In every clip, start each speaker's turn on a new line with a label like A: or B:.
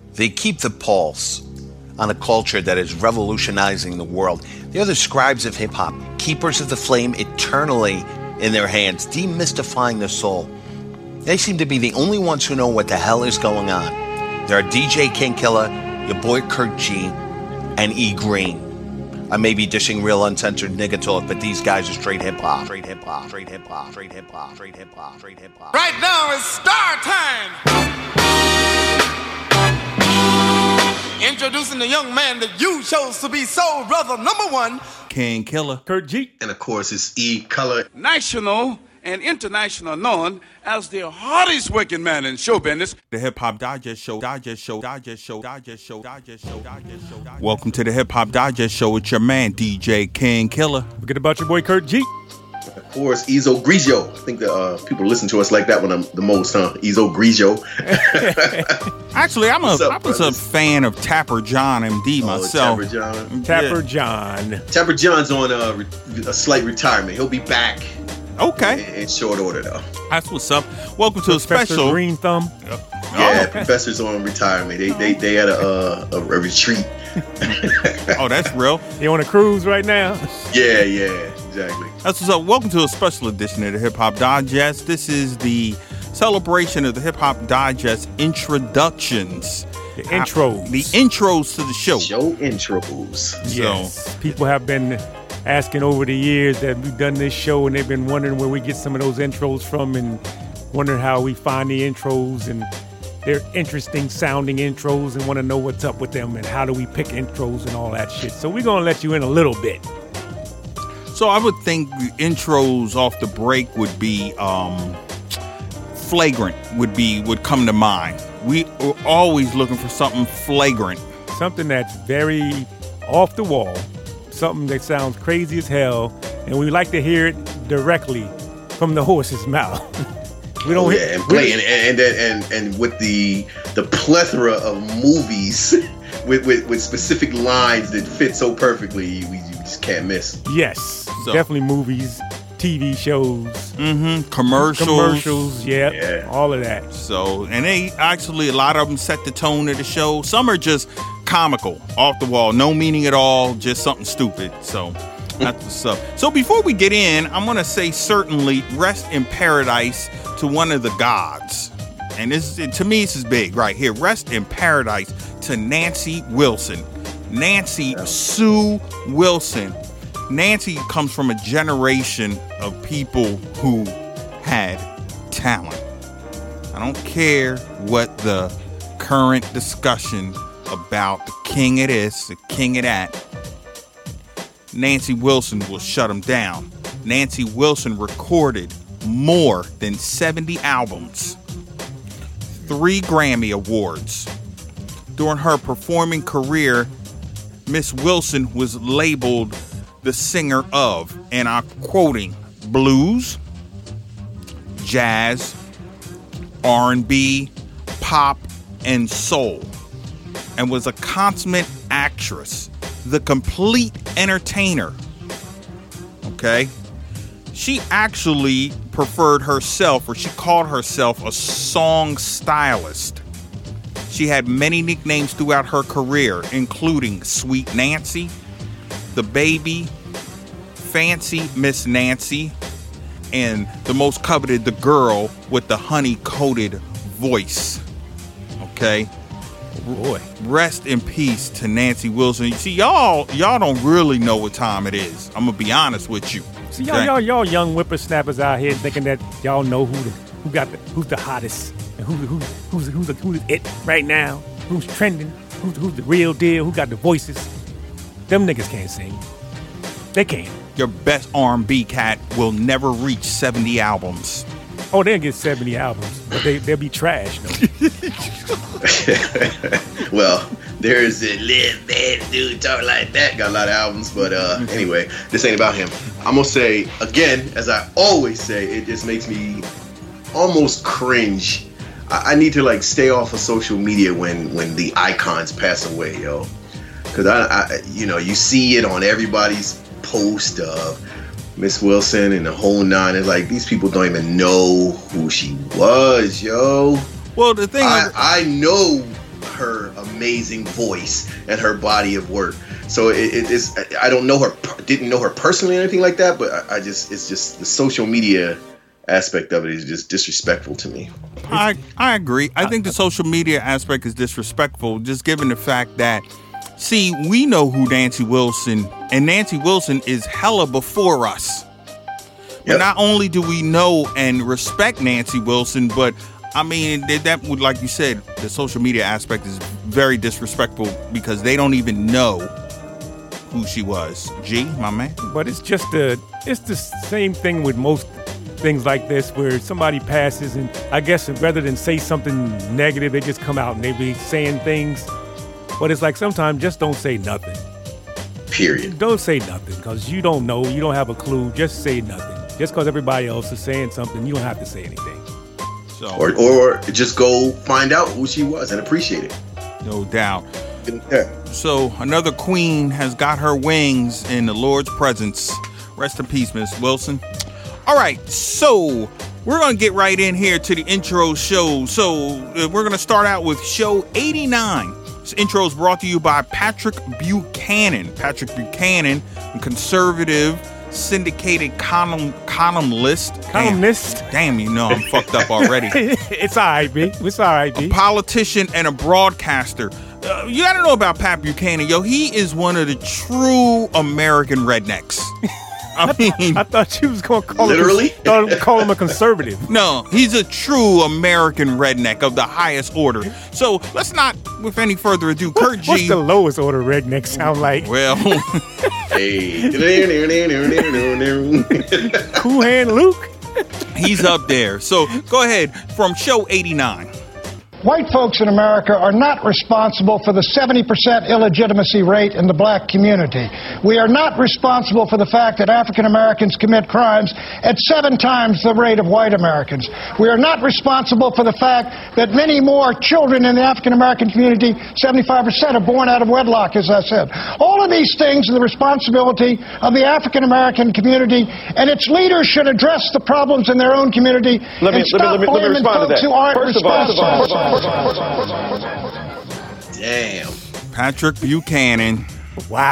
A: They keep the pulse on a culture that is revolutionizing the world. They are the scribes of hip-hop, keepers of the flame eternally in their hands, demystifying the soul. They seem to be the only ones who know what the hell is going on. There are DJ King Killer, your boy Kurt G, and E Green. I may be dishing real uncensored nigga talk, but these guys are straight hip-hop. Straight hip-hop, straight hip-hop, straight hip-hop, straight hip-hop, straight hip-hop.
B: Right now it's star time! Introducing the young man that you chose to be soul brother number one,
C: King Killer,
D: Kurt G.
E: And of course, it's E Color.
F: National and international known as the hardest working man in show business.
C: The Hip Hop Digest Show. Welcome to the Hip Hop Digest Show with your man, DJ King Killer.
D: Forget about your boy Kurt G.
E: Of course, Ezo Grigio. I think the people listen to us like that one the most, huh? Ezo Grigio.
C: Actually, I was a fan of Tapper John MD myself.
E: Tapper John.
D: Tapper John.
E: Tapper John's on a slight retirement. He'll be back.
C: Okay.
E: In short order, though.
C: That's what's up. Welcome to
D: Professor
C: a special
D: Green Thumb.
E: Yeah, Professor's on retirement. They had a retreat.
C: Oh, that's real.
D: You on a cruise right now?
E: Yeah, exactly.
C: That's what's up. Welcome to a special edition of the Hip Hop Digest. This is the celebration of the Hip Hop Digest introductions.
D: The intros.
C: The intros to the show.
E: Show intros.
D: Yes. People have been asking over the years that we've done this show, and they've been wondering where we get some of those intros from and wondering how we find the intros, and they're interesting sounding intros and want to know what's up with them and how do we pick intros and all that shit. So we're going to let you in a little bit.
C: So I would think the intros off the break would be flagrant would come to mind. We are always looking for something flagrant.
D: Something that's very off the wall. Something that sounds crazy as hell, and we like to hear it directly from the horse's mouth. We don't
E: and play and with the plethora of movies with specific lines that fit so perfectly, you just can't miss.
D: Yes, definitely movies, TV shows,
C: commercials,
D: yeah, all of that.
C: So, and they actually, a lot of them set the tone of the show. Some are just comical, off the wall, no meaning at all, just something stupid. So that's what's up. So before we get in, I'm going to say certainly rest in paradise to one of the gods. And to me, this is big right here. Rest in paradise to Nancy Wilson. Nancy Sue Wilson. Nancy comes from a generation of people who had talent. I don't care what the current discussion about the king of this, the king of that. Nancy Wilson will shut him down. Nancy Wilson recorded more than 70 albums, 3 Grammy Awards. During her performing career, Miss Wilson was labeled the singer of, and I'm quoting, blues, jazz, R&B, pop, and soul, and was a consummate actress, the complete entertainer. Okay? She actually preferred herself, or she called herself a song stylist. She had many nicknames throughout her career, including Sweet Nancy, The Baby, Fancy Miss Nancy, and the most coveted, the girl with the honey-coated voice. Okay?
D: Boy.
C: Rest in peace to Nancy Wilson. You see, y'all don't really know what time it is. I'm gonna be honest with you.
D: See, y'all young whippersnappers out here thinking that y'all know who's the hottest and who's it right now, who's trending, who's the real deal, who got the voices. Them niggas can't sing. They can't.
C: Your best R&B cat will never reach 70 albums.
D: Oh, they'll get 70 albums, but they'll be trash, though.
E: Well, there's a little bad dude talk like that. Got a lot of albums, but anyway, this ain't about him. I'm gonna say, again, as I always say, it just makes me almost cringe. I need to stay off of social media when the icons pass away, yo. Because I you see it on everybody's post of Miss Wilson and the whole nine. It's like these people don't even know who she was, yo.
C: Well, the thing
E: I know her amazing voice and her body of work. So it's I don't know her, didn't know her personally or anything like that, but it's just the social media aspect of it is just disrespectful to me.
C: I agree. I think the social media aspect is disrespectful, just given the fact that, see, we know who Nancy Wilson, and Nancy Wilson is hella before us. But not only do we know and respect Nancy Wilson, but I mean, that would, like you said, the social media aspect is very disrespectful because they don't even know who she was. G, my man.
D: But it's the same thing with most things like this, where somebody passes and I guess rather than say something negative, they just come out and they be saying things. But it's like sometimes just don't say nothing.
E: Period.
D: Don't say nothing because you don't know. You don't have a clue. Just say nothing. Just because everybody else is saying something, you don't have to say anything.
C: So,
E: or just go find out who she was and appreciate it.
C: No doubt.
E: Yeah.
C: So another queen has got her wings in the Lord's presence. Rest in peace, Miss Wilson. All right, so we're going to get right in here to the intro show. So we're going to start out with show 89. This intro is brought to you by Patrick Buchanan. Patrick Buchanan, a conservative, syndicated columnist.
D: Columnist?
C: Damn, you know I'm fucked up already.
D: It's all right, B. It's all right, B.
C: A politician and a broadcaster. You got to know about Pat Buchanan. Yo, he is one of the true American rednecks. I mean,
D: I thought you was going to call
E: literally?
D: call him a conservative.
C: No, he's a true American redneck of the highest order. So let's not, with any further ado, Kurt G.
D: What's the lowest order redneck sound like?
C: Well,
E: Hey.
D: Cool Hand Luke?
C: he's up there. So go ahead from show 89.
G: White folks in America are not responsible for the 70% illegitimacy rate in the black community. We are not responsible for the fact that African Americans commit crimes at 7 times the rate of white Americans. We are not responsible for the fact that many more children in the African American community, 75%, are born out of wedlock, as I said. All of these things are the responsibility of the African American community, and its leaders should address the problems in their own community and stop blaming folks who aren't responsible.
E: Damn.
C: Patrick Buchanan.
D: Wow.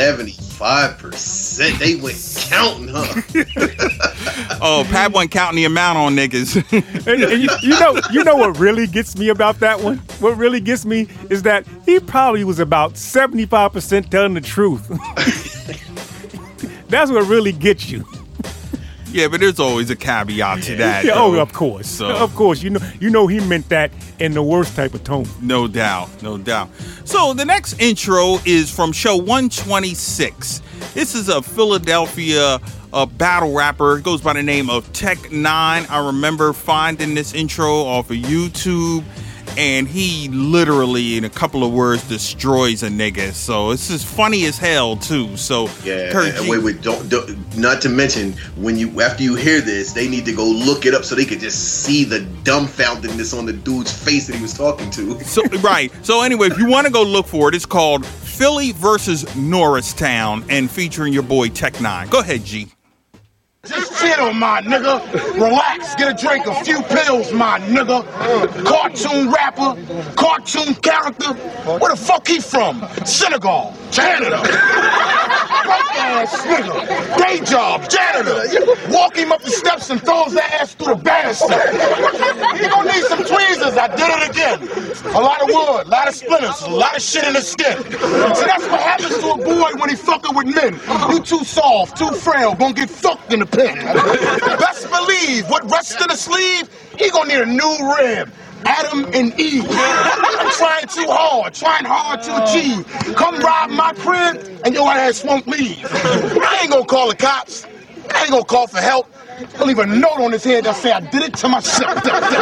E: 75%. They went counting, huh?
C: Oh, Pat wasn't counting the amount on niggas.
D: and you know what really gets me about that one? What really gets me is that he probably was about 75% telling the truth. That's what really gets you.
C: Yeah, but there's always a caveat to that.
D: Yeah,
C: though.
D: oh, of course.
C: So.
D: Of course. You know he meant that in the worst type of tone.
C: No doubt. No doubt. So the next intro is from show 126. This is a Philadelphia battle rapper. It goes by the name of Tech 9. I remember finding this intro off of YouTube, and he literally, in a couple of words, destroys a nigga. So it's just funny as hell too. So
E: yeah,
C: Kurt G.
E: wait, don't. Not to mention, after you hear this, they need to go look it up so they could just see the dumbfoundedness on the dude's face that he was talking to.
C: So right. So anyway, if you want to go look for it, it's called Philly versus Norristown, and featuring your boy Tech 9. Go ahead, G.
H: Just chill, my nigga. Relax, get a drink, a few pills, my nigga. Cartoon rapper, cartoon character. Where the fuck he from? Senegal, Canada. Broke ass nigga. Day job, janitor. Walk him up the steps and throws that ass through the banister. He gonna need some tweezers. I did it again. A lot of wood, a lot of splinters, a lot of shit in the skin. So that's what happens to a boy when he fucking with men. You too soft, too frail, gonna get fucked in the pen. Best believe what rests in the sleeve, he gonna need a new rib. Adam and Eve. I'm trying hard to achieve. Come rob my crib and your ass won't leave. I ain't gonna call the cops. I ain't gonna call for help. He'll leave a note on his head that say I did it to myself.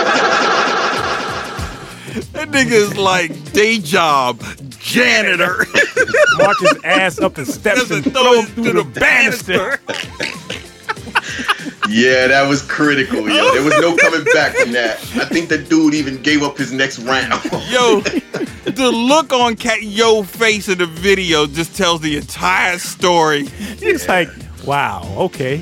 C: That nigga is like day job janitor.
D: March his ass up the steps and throw him through the banister.
E: Yeah, that was critical, yo. There was no coming back from that. I think the dude even gave up his next round.
C: Yo, the look on your face in the video just tells the entire story.
D: It's like, wow, okay.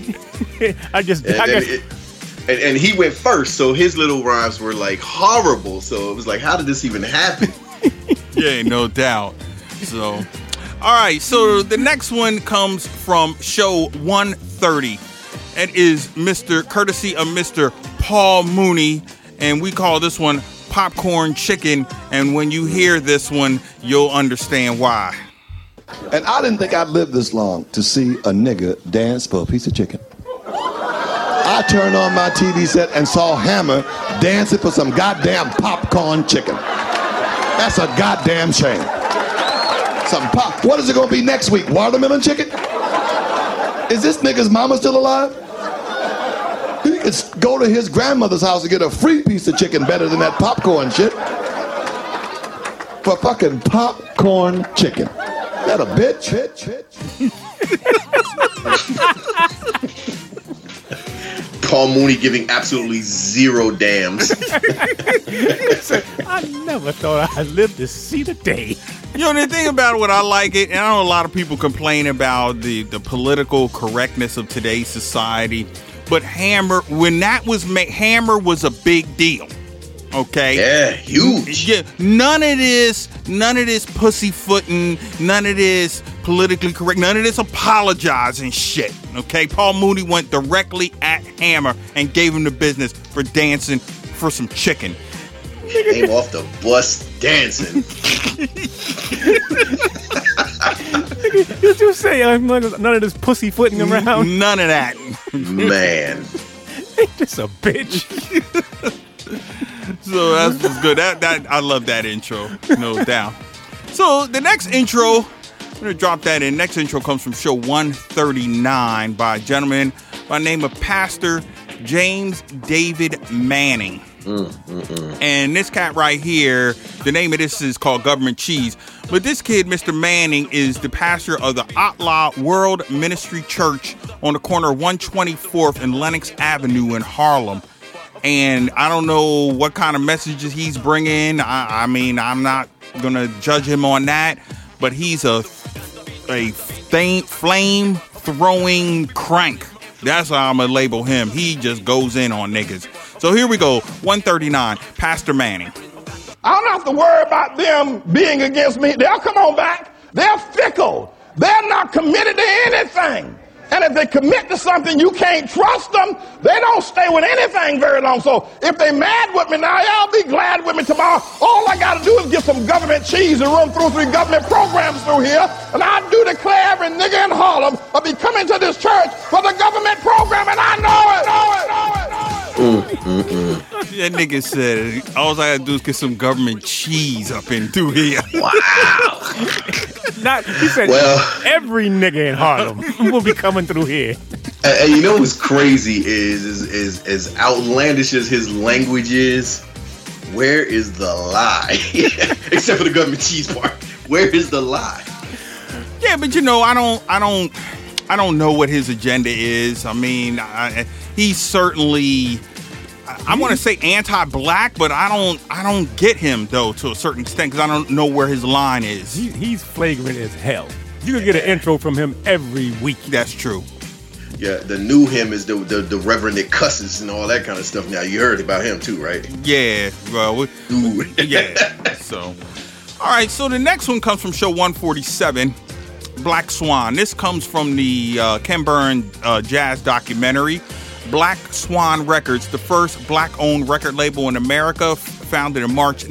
E: And he went first, so his little rhymes were like horrible. So it was like, how did this even happen?
C: Yeah, no doubt. So, all right. So the next one comes from show 130. It is courtesy of Mr. Paul Mooney, and we call this one Popcorn Chicken. And when you hear this one, you'll understand why.
I: And I didn't think I'd live this long to see a nigga dance for a piece of chicken. I turned on my TV set and saw Hammer dancing for some goddamn popcorn chicken. That's a goddamn shame. Some pop. What is it gonna be next week? Watermelon chicken? Is this nigga's mama still alive? He could go to his grandmother's house and get a free piece of chicken better than that popcorn shit. For fucking popcorn chicken. That a bitch?
E: Paul Mooney giving absolutely zero damns.
D: I never thought I'd live to see the day.
C: You know, the thing about what I like it, and I know a lot of people complain about the political correctness of today's society, but Hammer, when that was made, Hammer was a big deal. Okay.
E: Yeah, huge.
C: Yeah, none of this pussyfooting, none of this politically correct, none of this apologizing shit. Okay, Paul Mooney went directly at Hammer and gave him the business for dancing for some chicken.
E: Came off the bus dancing.
D: Did you say none of this pussyfooting around?
C: None of that.
E: Man.
D: Ain't this a bitch?
C: So that's good. That I love that intro, no doubt. So the next intro, I'm gonna drop that in. Next intro comes from show 139 by a gentleman by the name of Pastor James David Manning. And this cat right here, the name of this is called Government Cheese. But this kid, Mr. Manning, is the pastor of the Atla World Ministry Church on the corner of 124th and Lenox Avenue in Harlem. And I don't know what kind of messages he's bringing. I mean, I'm not going to judge him on that. But he's a flame-throwing crank. That's how I'm going to label him. He just goes in on niggas. So here we go, 139, Pastor Manning.
H: I don't have to worry about them being against me. They'll come on back. They're fickle. They're not committed to anything. And if they commit to something, you can't trust them. They don't stay with anything very long. So if they mad with me now, y'all be glad with me tomorrow. All I got to do is get some government cheese and run through 3 government programs through here. And I do declare every nigga in Harlem will be coming to this church for the government program, and I know it.
C: That nigga said, all I gotta do is get some government cheese up in through here.
E: Wow.
D: He said, every nigga in Harlem will be coming through here.
E: And you know what's crazy is as outlandish as his language is, where is the lie? Except for the government cheese part. Where is the lie?
C: Yeah, but you know, I don't know what his agenda is. I mean, he's certainly, I want to say anti-black, but I don't get him though to a certain extent because I don't know where his line is.
D: He's flagrant as hell. You can get an intro from him every week.
C: That's true.
E: Yeah, the new him is the reverend that cusses and all that kind of stuff. Now you heard about him too, right?
C: Yeah, well, yeah. So, all right. So the next one comes from show 147. Black Swan. This comes from the Ken Burns jazz documentary, Black Swan Records, the first black-owned record label in America, founded in March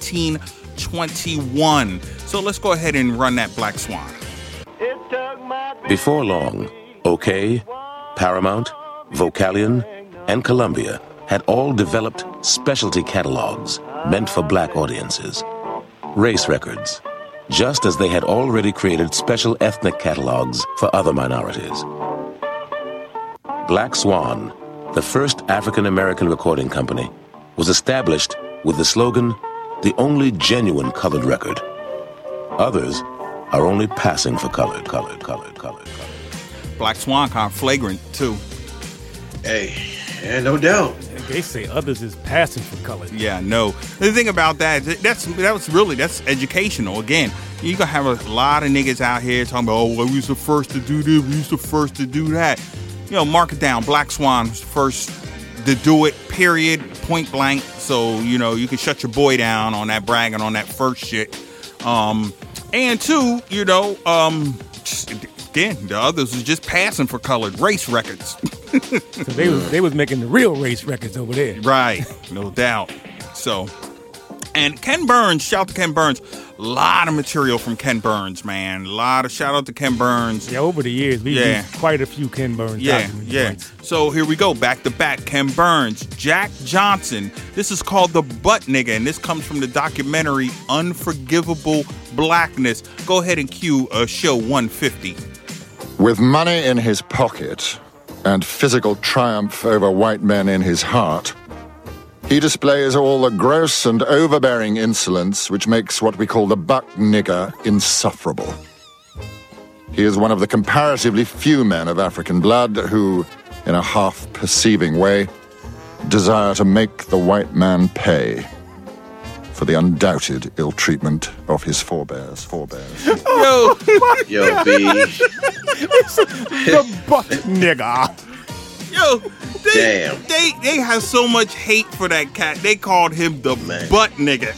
C: 1921. So let's go ahead and run that Black Swan.
J: Before long, OK, Paramount, Vocalion, and Columbia had all developed specialty catalogs meant for black audiences. Race records, just as they had already created special ethnic catalogs for other minorities. Black Swan, the first African-American recording company, was established with the slogan, "The only genuine colored record. Others are only passing for colored.
C: Black Swan kind of flagrant, too.
E: Hey, yeah, no doubt.
D: They say others is passing for color.
C: Yeah, no. The thing about that's educational. Again, you gonna have a lot of niggas out here talking about, oh, well, we was the first to do this, we was the first to do that. You know, mark it down. Black Swan was the first to do it, period, point blank. So, you know, you can shut your boy down on that bragging on that first shit. And two, you know, again, the others was just passing for colored race records.
D: So they was making the real race records over there.
C: Right, no doubt. So, and Ken Burns, shout out to Ken Burns. A lot of material from Ken Burns, man. Shout out to Ken Burns.
D: Yeah, over the years, we used quite a few Ken Burns documents.
C: Yeah. So here we go, back to back. Ken Burns, Jack Johnson. This is called The Butt Nigga, and this comes from the documentary Unforgivable Blackness. Go ahead and cue show 150.
K: With money in his pocket and physical triumph over white men in his heart, he displays all the gross and overbearing insolence which makes what we call the butt nigger insufferable. He is one of the comparatively few men of African blood who, in a half-perceiving way, desire to make the white man pay for the undoubted ill-treatment of his forebears.
C: Yo,
E: B.
D: The butt nigger.
C: Yo, they have so much hate for that cat. They called him the butt nigga.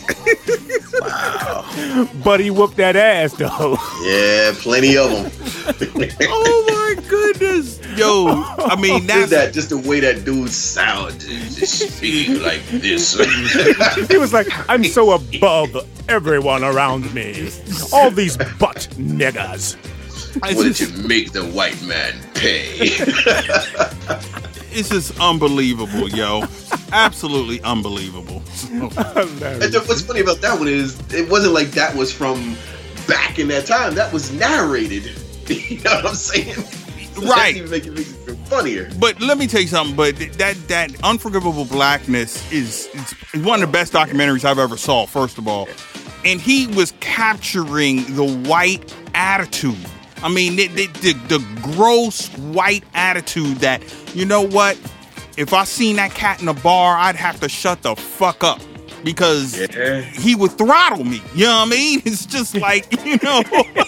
E: Wow.
D: But he whooped that ass, though.
E: Yeah, plenty of them.
C: Oh, my goodness. Yo, I mean, that's...
E: just the way that dude sounded. Just speaking like this.
D: He was like, I'm so above everyone around me. All these butt niggers.
E: Why did you make the white man pay?
C: It's just unbelievable, yo. Absolutely unbelievable.
E: And what's funny about that one is it wasn't like that was from back in that time. That was narrated. You know what I'm saying?
C: Right.
E: That even make it even funnier.
C: But let me tell you something. But that Unforgivable Blackness is one of the best documentaries I've ever saw, first of all. And he was capturing the white attitude. I mean, the gross white attitude that, you know what? If I seen that cat in a bar, I'd have to shut the fuck up because he would throttle me. You know what I mean? It's just like, you know.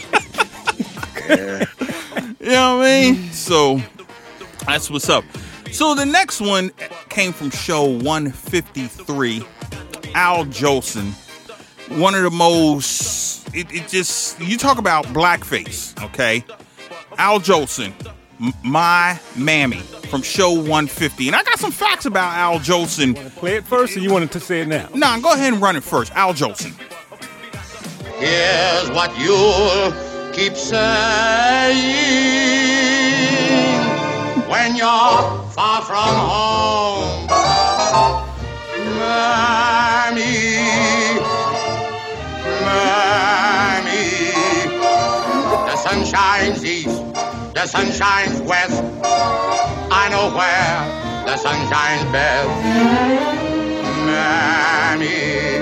C: You know what I mean? So that's what's up. So the next one came from show 153, Al Jolson. One of the most, you talk about blackface, okay? Al Jolson, My Mammy, from show 150. And I got some facts about Al Jolson.
D: Want to play it first or you wanted to say it now?
C: Nah, go ahead and run it first. Al Jolson.
L: Here's what you'll keep saying when you're far from home. Mammy, the sun shines east, the sun shines west. I know where the sun shines best. Mammy,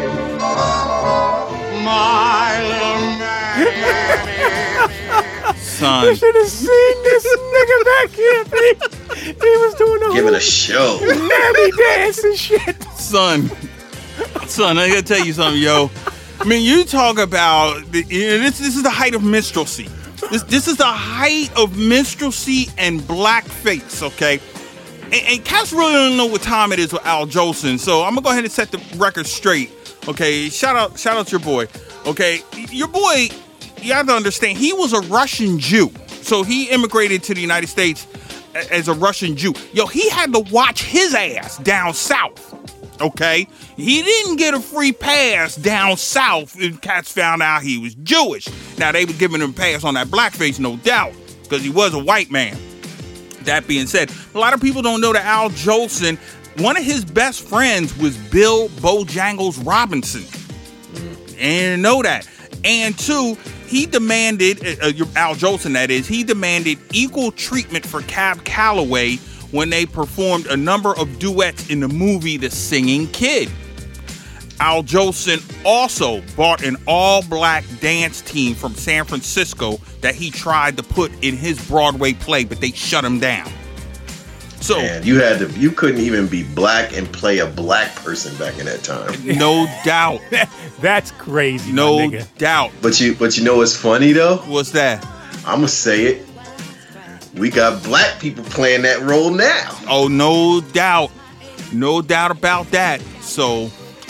L: my little Mammy.
C: Son.
D: You should have seen this nigga back here, man. He was doing a
E: giving a show.
D: Mammy dance and shit.
C: Son, I gotta tell you something, yo. I mean, you talk about this is the height of minstrelsy. This is the height of minstrelsy and blackface, okay? And cats really don't know what time it is with Al Jolson, so I'm gonna go ahead and set the record straight, okay? Shout out to your boy, okay? Your boy, you have to understand, he was a Russian Jew, so he immigrated to the United States as a Russian Jew. Yo, he had to watch his ass down south. Okay, he didn't get a free pass down south if cats found out he was Jewish. Now, they were giving him a pass on that blackface, no doubt, because he was a white man. That being said, a lot of people don't know that Al Jolson, one of his best friends was Bill Bojangles Robinson. And know that. And two, he demanded, Al Jolson that is, he demanded equal treatment for Cab Calloway when they performed a number of duets in the movie The Singing Kid. Al Jolson also bought an all-black dance team from San Francisco that he tried to put in his Broadway play, but they shut him down. So
E: man, you couldn't even be black and play a black person back in that time.
C: No doubt.
D: That's crazy.
C: No doubt.
E: But you know what's funny though?
C: What's that?
E: I'm gonna say it. We got black people playing that role now.
C: Oh, no doubt. No doubt about that. So,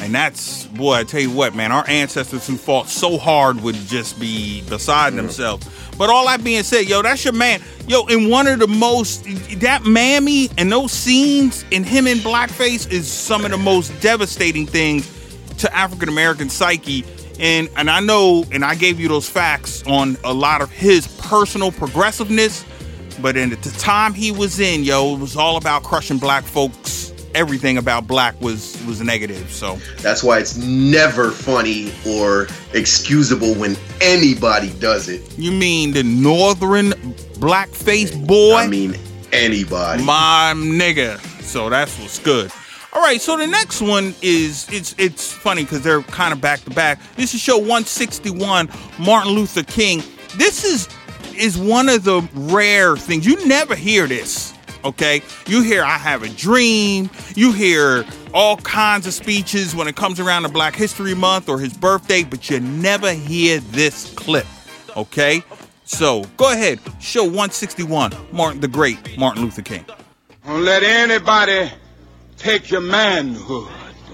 C: And that's, boy, I tell you what, man, our ancestors who fought so hard would just be beside themselves. But all that being said, yo, that's your man. Yo, in one of the most, that mammy and those scenes in him in blackface is some of the most devastating things to African American psyche. And I know, and I gave you those facts on a lot of his personal progressiveness, but at the time he was in, yo, it was all about crushing black folks. Everything about black was negative. So
E: that's why it's never funny or excusable when anybody does it.
C: You mean the northern blackface boy?
E: I mean anybody.
C: My nigga. So that's what's good. All right, so the next one is, it's funny because they're kind of back to back. This is show 161, Martin Luther King. This is one of the rare things. You never hear this. Okay, you hear I Have a Dream, you hear all kinds of speeches when it comes around to Black History Month or his birthday, but you never hear this clip, okay? So, go ahead, show 161, the great Martin Luther King.
H: Don't let anybody take your manhood.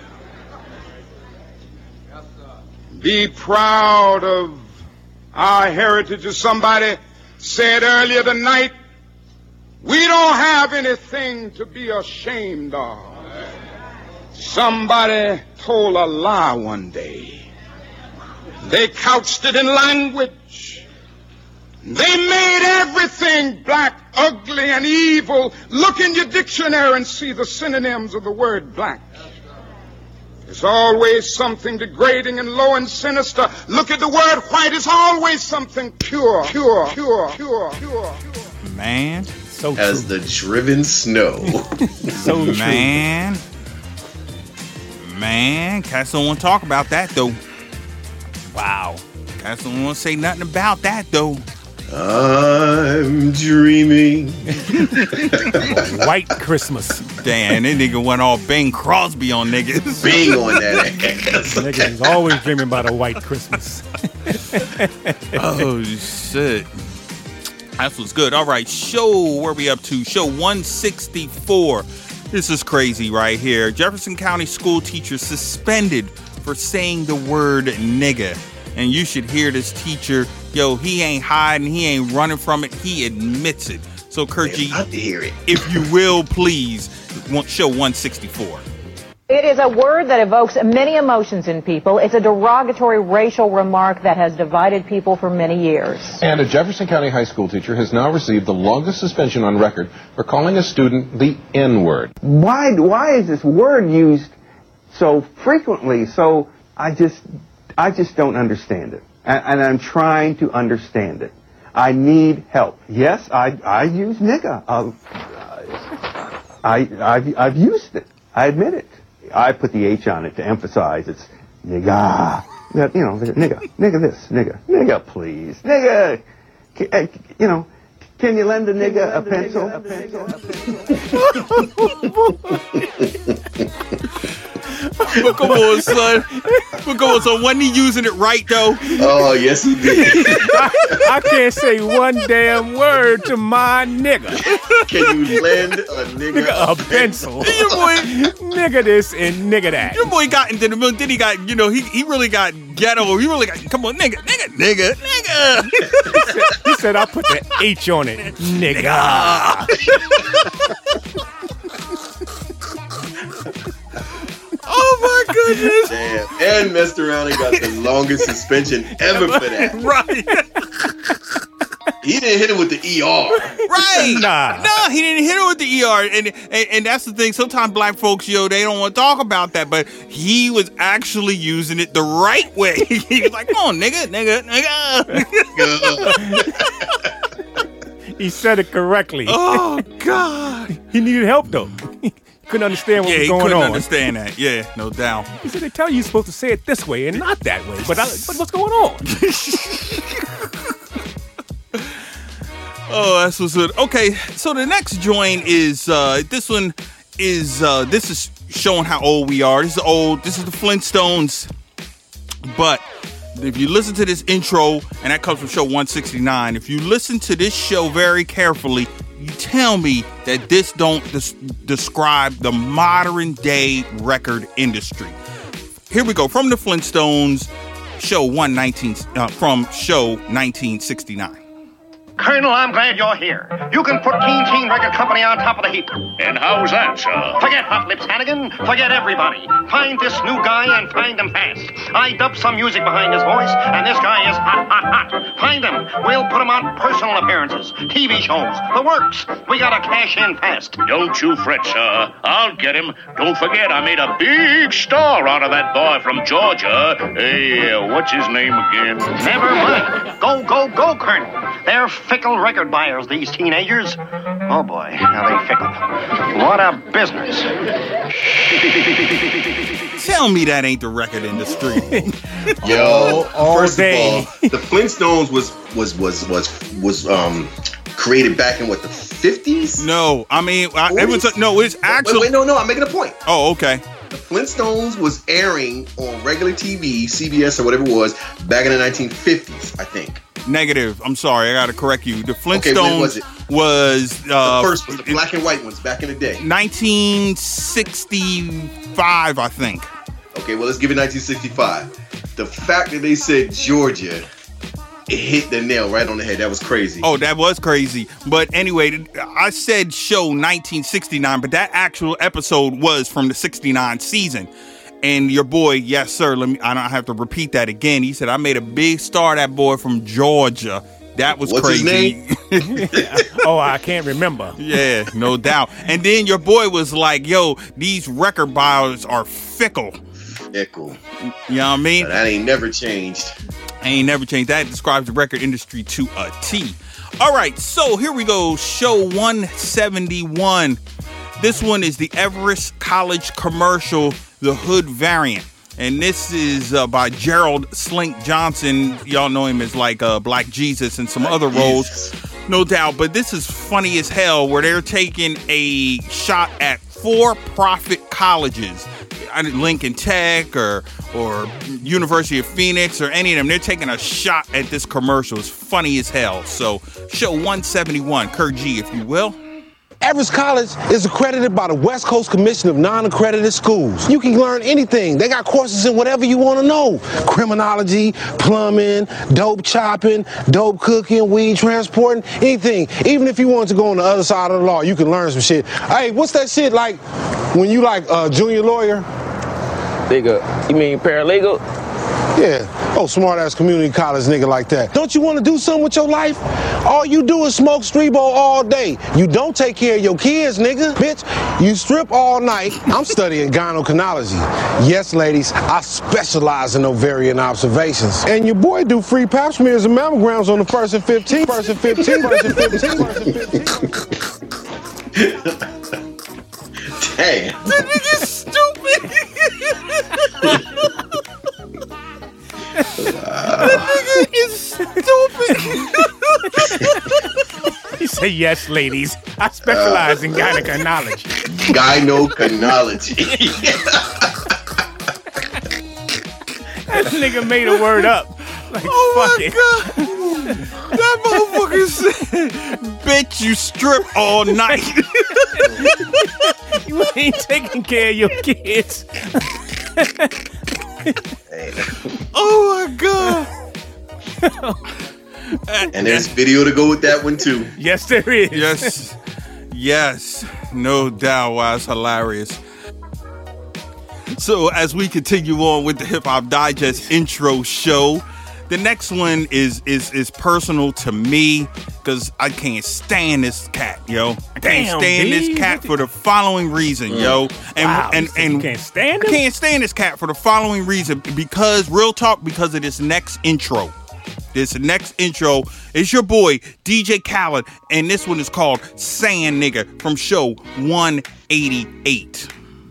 H: Be proud of our heritage. As somebody said earlier tonight, we don't have anything to be ashamed of. Somebody told a lie one day. They couched it in language. They made everything black, ugly, and evil. Look in your dictionary and see the synonyms of the word black. There's always something degrading and low and sinister. Look at the word white. It's always something pure.
C: Man.
E: So as the driven snow.
C: So man, cats don't want to talk about that though. Wow, cats don't want to say nothing about that though.
E: I'm dreaming.
D: White Christmas.
C: Damn, that nigga went all Bing Crosby on niggas.
E: Bing on that ass.
D: Niggas is always dreaming about a white Christmas.
C: Oh shit. That's what's good. All right, show, where we up to? Show 164. This is crazy right here. Jefferson County school teacher suspended for saying the word nigga. And you should hear this teacher. Yo, he ain't hiding. He ain't running from it. He admits it. So, Kurt G,
E: I'd hear it.
C: If you will, please, show 164.
M: It is a word that evokes many emotions in people. It's a derogatory racial remark that has divided people for many years.
N: And a Jefferson County high school teacher has now received the longest suspension on record for calling a student the N-word.
O: Why is this word used so frequently? So I just don't understand it. And I'm trying to understand it. I need help. Yes, I use nigga. I've used it. I admit it. I put the H on it to emphasize it's nigga. You know, nigga this, nigga please. Nigga, you know, can you lend a nigga a pencil?
C: But come on, son. Wasn't he using it right, though?
E: Oh, yes, he did.
D: I can't say one damn word to my nigga.
E: Can you lend a nigga
D: a pencil?
C: Your boy,
D: nigga this and nigga that.
C: Your boy got into the middle. Then he got, you know, he really got ghetto. He really got, come on, nigga.
D: He said, I put the H on it, nigga.
C: Oh my goodness!
E: Damn. And messed around and got the longest suspension ever for that.
C: Right.
E: He didn't hit him with the ER.
C: Right. No, he didn't hit him with the ER. And that's the thing. Sometimes black folks, yo, they don't want to talk about that. But he was actually using it the right way. He was like, come on, nigga.
D: He said it correctly.
C: Oh, God.
D: He needed help, though. Couldn't understand what was going on.
C: Yeah, he couldn't understand that. Yeah, no doubt.
D: He said, they tell you you're supposed to say it this way and not that way. But what's going on?
C: Oh, that's what's good. Okay, so the next joint is, this is showing how old we are. This is old. This is the Flintstones. But if you listen to this intro, and that comes from show 169, if you listen to this show very carefully, you tell me that this don't describe the modern day record industry. here we go. From the Flintstones, show 1969.
P: Colonel, I'm glad you're here. You can put Teen Record Company on top of the heap.
Q: And how's that, sir?
P: Forget Hot Lips Hannigan. Forget everybody. Find this new guy and find him fast. I dubbed some music behind his voice, and this guy is hot, hot, hot. Find him. We'll put him on personal appearances, TV shows, the works. We gotta cash in fast.
Q: Don't you fret, sir. I'll get him. Don't forget, I made a big star out of that boy from Georgia. Hey, what's his name again?
P: Never mind. Go, go, go, Colonel. They're fickle record buyers, these teenagers. Oh, boy, are they fickle. What a business.
C: Tell me that ain't the record industry.
E: Yo, first
D: day.
E: of all, the Flintstones was created back in what, the 50s?
C: No, I mean, it's actually...
E: Wait, no, I'm making a point.
C: Oh, okay.
E: The Flintstones was airing on regular TV, CBS or whatever it was, back in the 1950s, I think.
C: Negative. I'm sorry. I got to correct you. The Flintstones
E: Okay, when was it?
C: Was
E: the first was the black and white ones back in the day.
C: 1965, I think.
E: Okay, well, let's give it 1965. The fact that they said Georgia, it hit the nail right on the head. That was crazy.
C: Oh, that was crazy. But anyway, I said show 1969, but that actual episode was from the 69 season. And your boy, yes, sir, I don't have to repeat that again. He said, I made a big star, that boy from Georgia. That was
E: What's
C: crazy.
E: His name?
D: Oh, I can't remember.
C: Yeah, no doubt. And then your boy was like, yo, these record buyers are fickle.
E: Fickle.
C: You know what I mean?
E: That ain't never changed.
C: Ain't never changed. That describes the record industry to a T. All right, so here we go. Show 171. This one is the Everest College commercial, the Hood variant. And this is by Gerald Slink Johnson. Y'all know him as like Black Jesus and some other roles, no doubt. But this is funny as hell, where they're taking a shot at for-profit colleges, Lincoln Tech or University of Phoenix or any of them. They're taking a shot at this commercial. It's funny as hell. So show 171, Kurt G, if you will.
R: Everest College is accredited by the West Coast Commission of Non-Accredited Schools. You can learn anything. They got courses in whatever you want to know. Criminology, plumbing, dope chopping, dope cooking, weed transporting, anything. Even if you want to go on the other side of the law, you can learn some shit. Hey, what's that shit like when you like a junior lawyer?
S: Nigga, you mean paralegal?
R: Yeah. Oh, smart-ass community college nigga like that. Don't you want to do something with your life? All you do is smoke street ball all day. You don't take care of your kids, nigga. Bitch, you strip all night. I'm studying gyneconology. Yes, ladies, I specialize in ovarian observations. And your boy do free pap smears and mammograms on the 1st and 15th. 1st and 15th. 1st and 15th.
E: Damn.
C: That nigga's stupid. That nigga is stupid.
D: He said, yes, ladies. I specialize in gyneconology.
E: Gyneconology.
D: That nigga made a word up. Like,
C: oh
D: fuck
C: my
D: it.
C: God. That motherfucker said, bitch, you strip all night.
D: You ain't taking care of your kids.
C: Oh my God.
E: And there's video to go with that one too.
D: Yes, there is.
C: Yes, no doubt. Wow, it's hilarious. So as we continue on with the Hip Hop Digest intro show, the next one is personal to me because I can't stand this cat, yo. I can't stand this cat for the following reason, yo. And
D: you can't stand him?
C: I can't stand this cat for the following reason because, real talk, because of this next intro. This next intro is your boy, DJ Khaled, and this one is called Sand Nigga from show 188.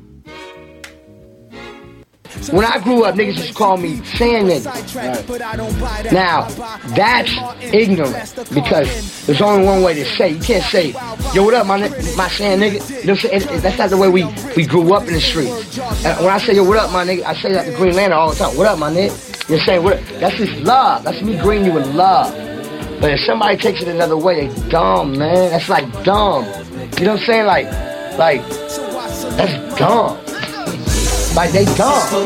T: When I grew up, niggas used to call me sand nigga. Right. Now, that's ignorant because there's only one way to say. You can't say, yo, what up, my sand nigga? You know what I'm saying? That's not the way we grew up in the streets. When I say, yo, what up, my nigga, I say that to Green Lantern all the time. What up, my nigga? You're saying, what up? That's just love. That's me greeting you with love. But if somebody takes it another way, they dumb, man. That's like dumb. You know what I'm saying? Like, that's dumb. Like, they dumb.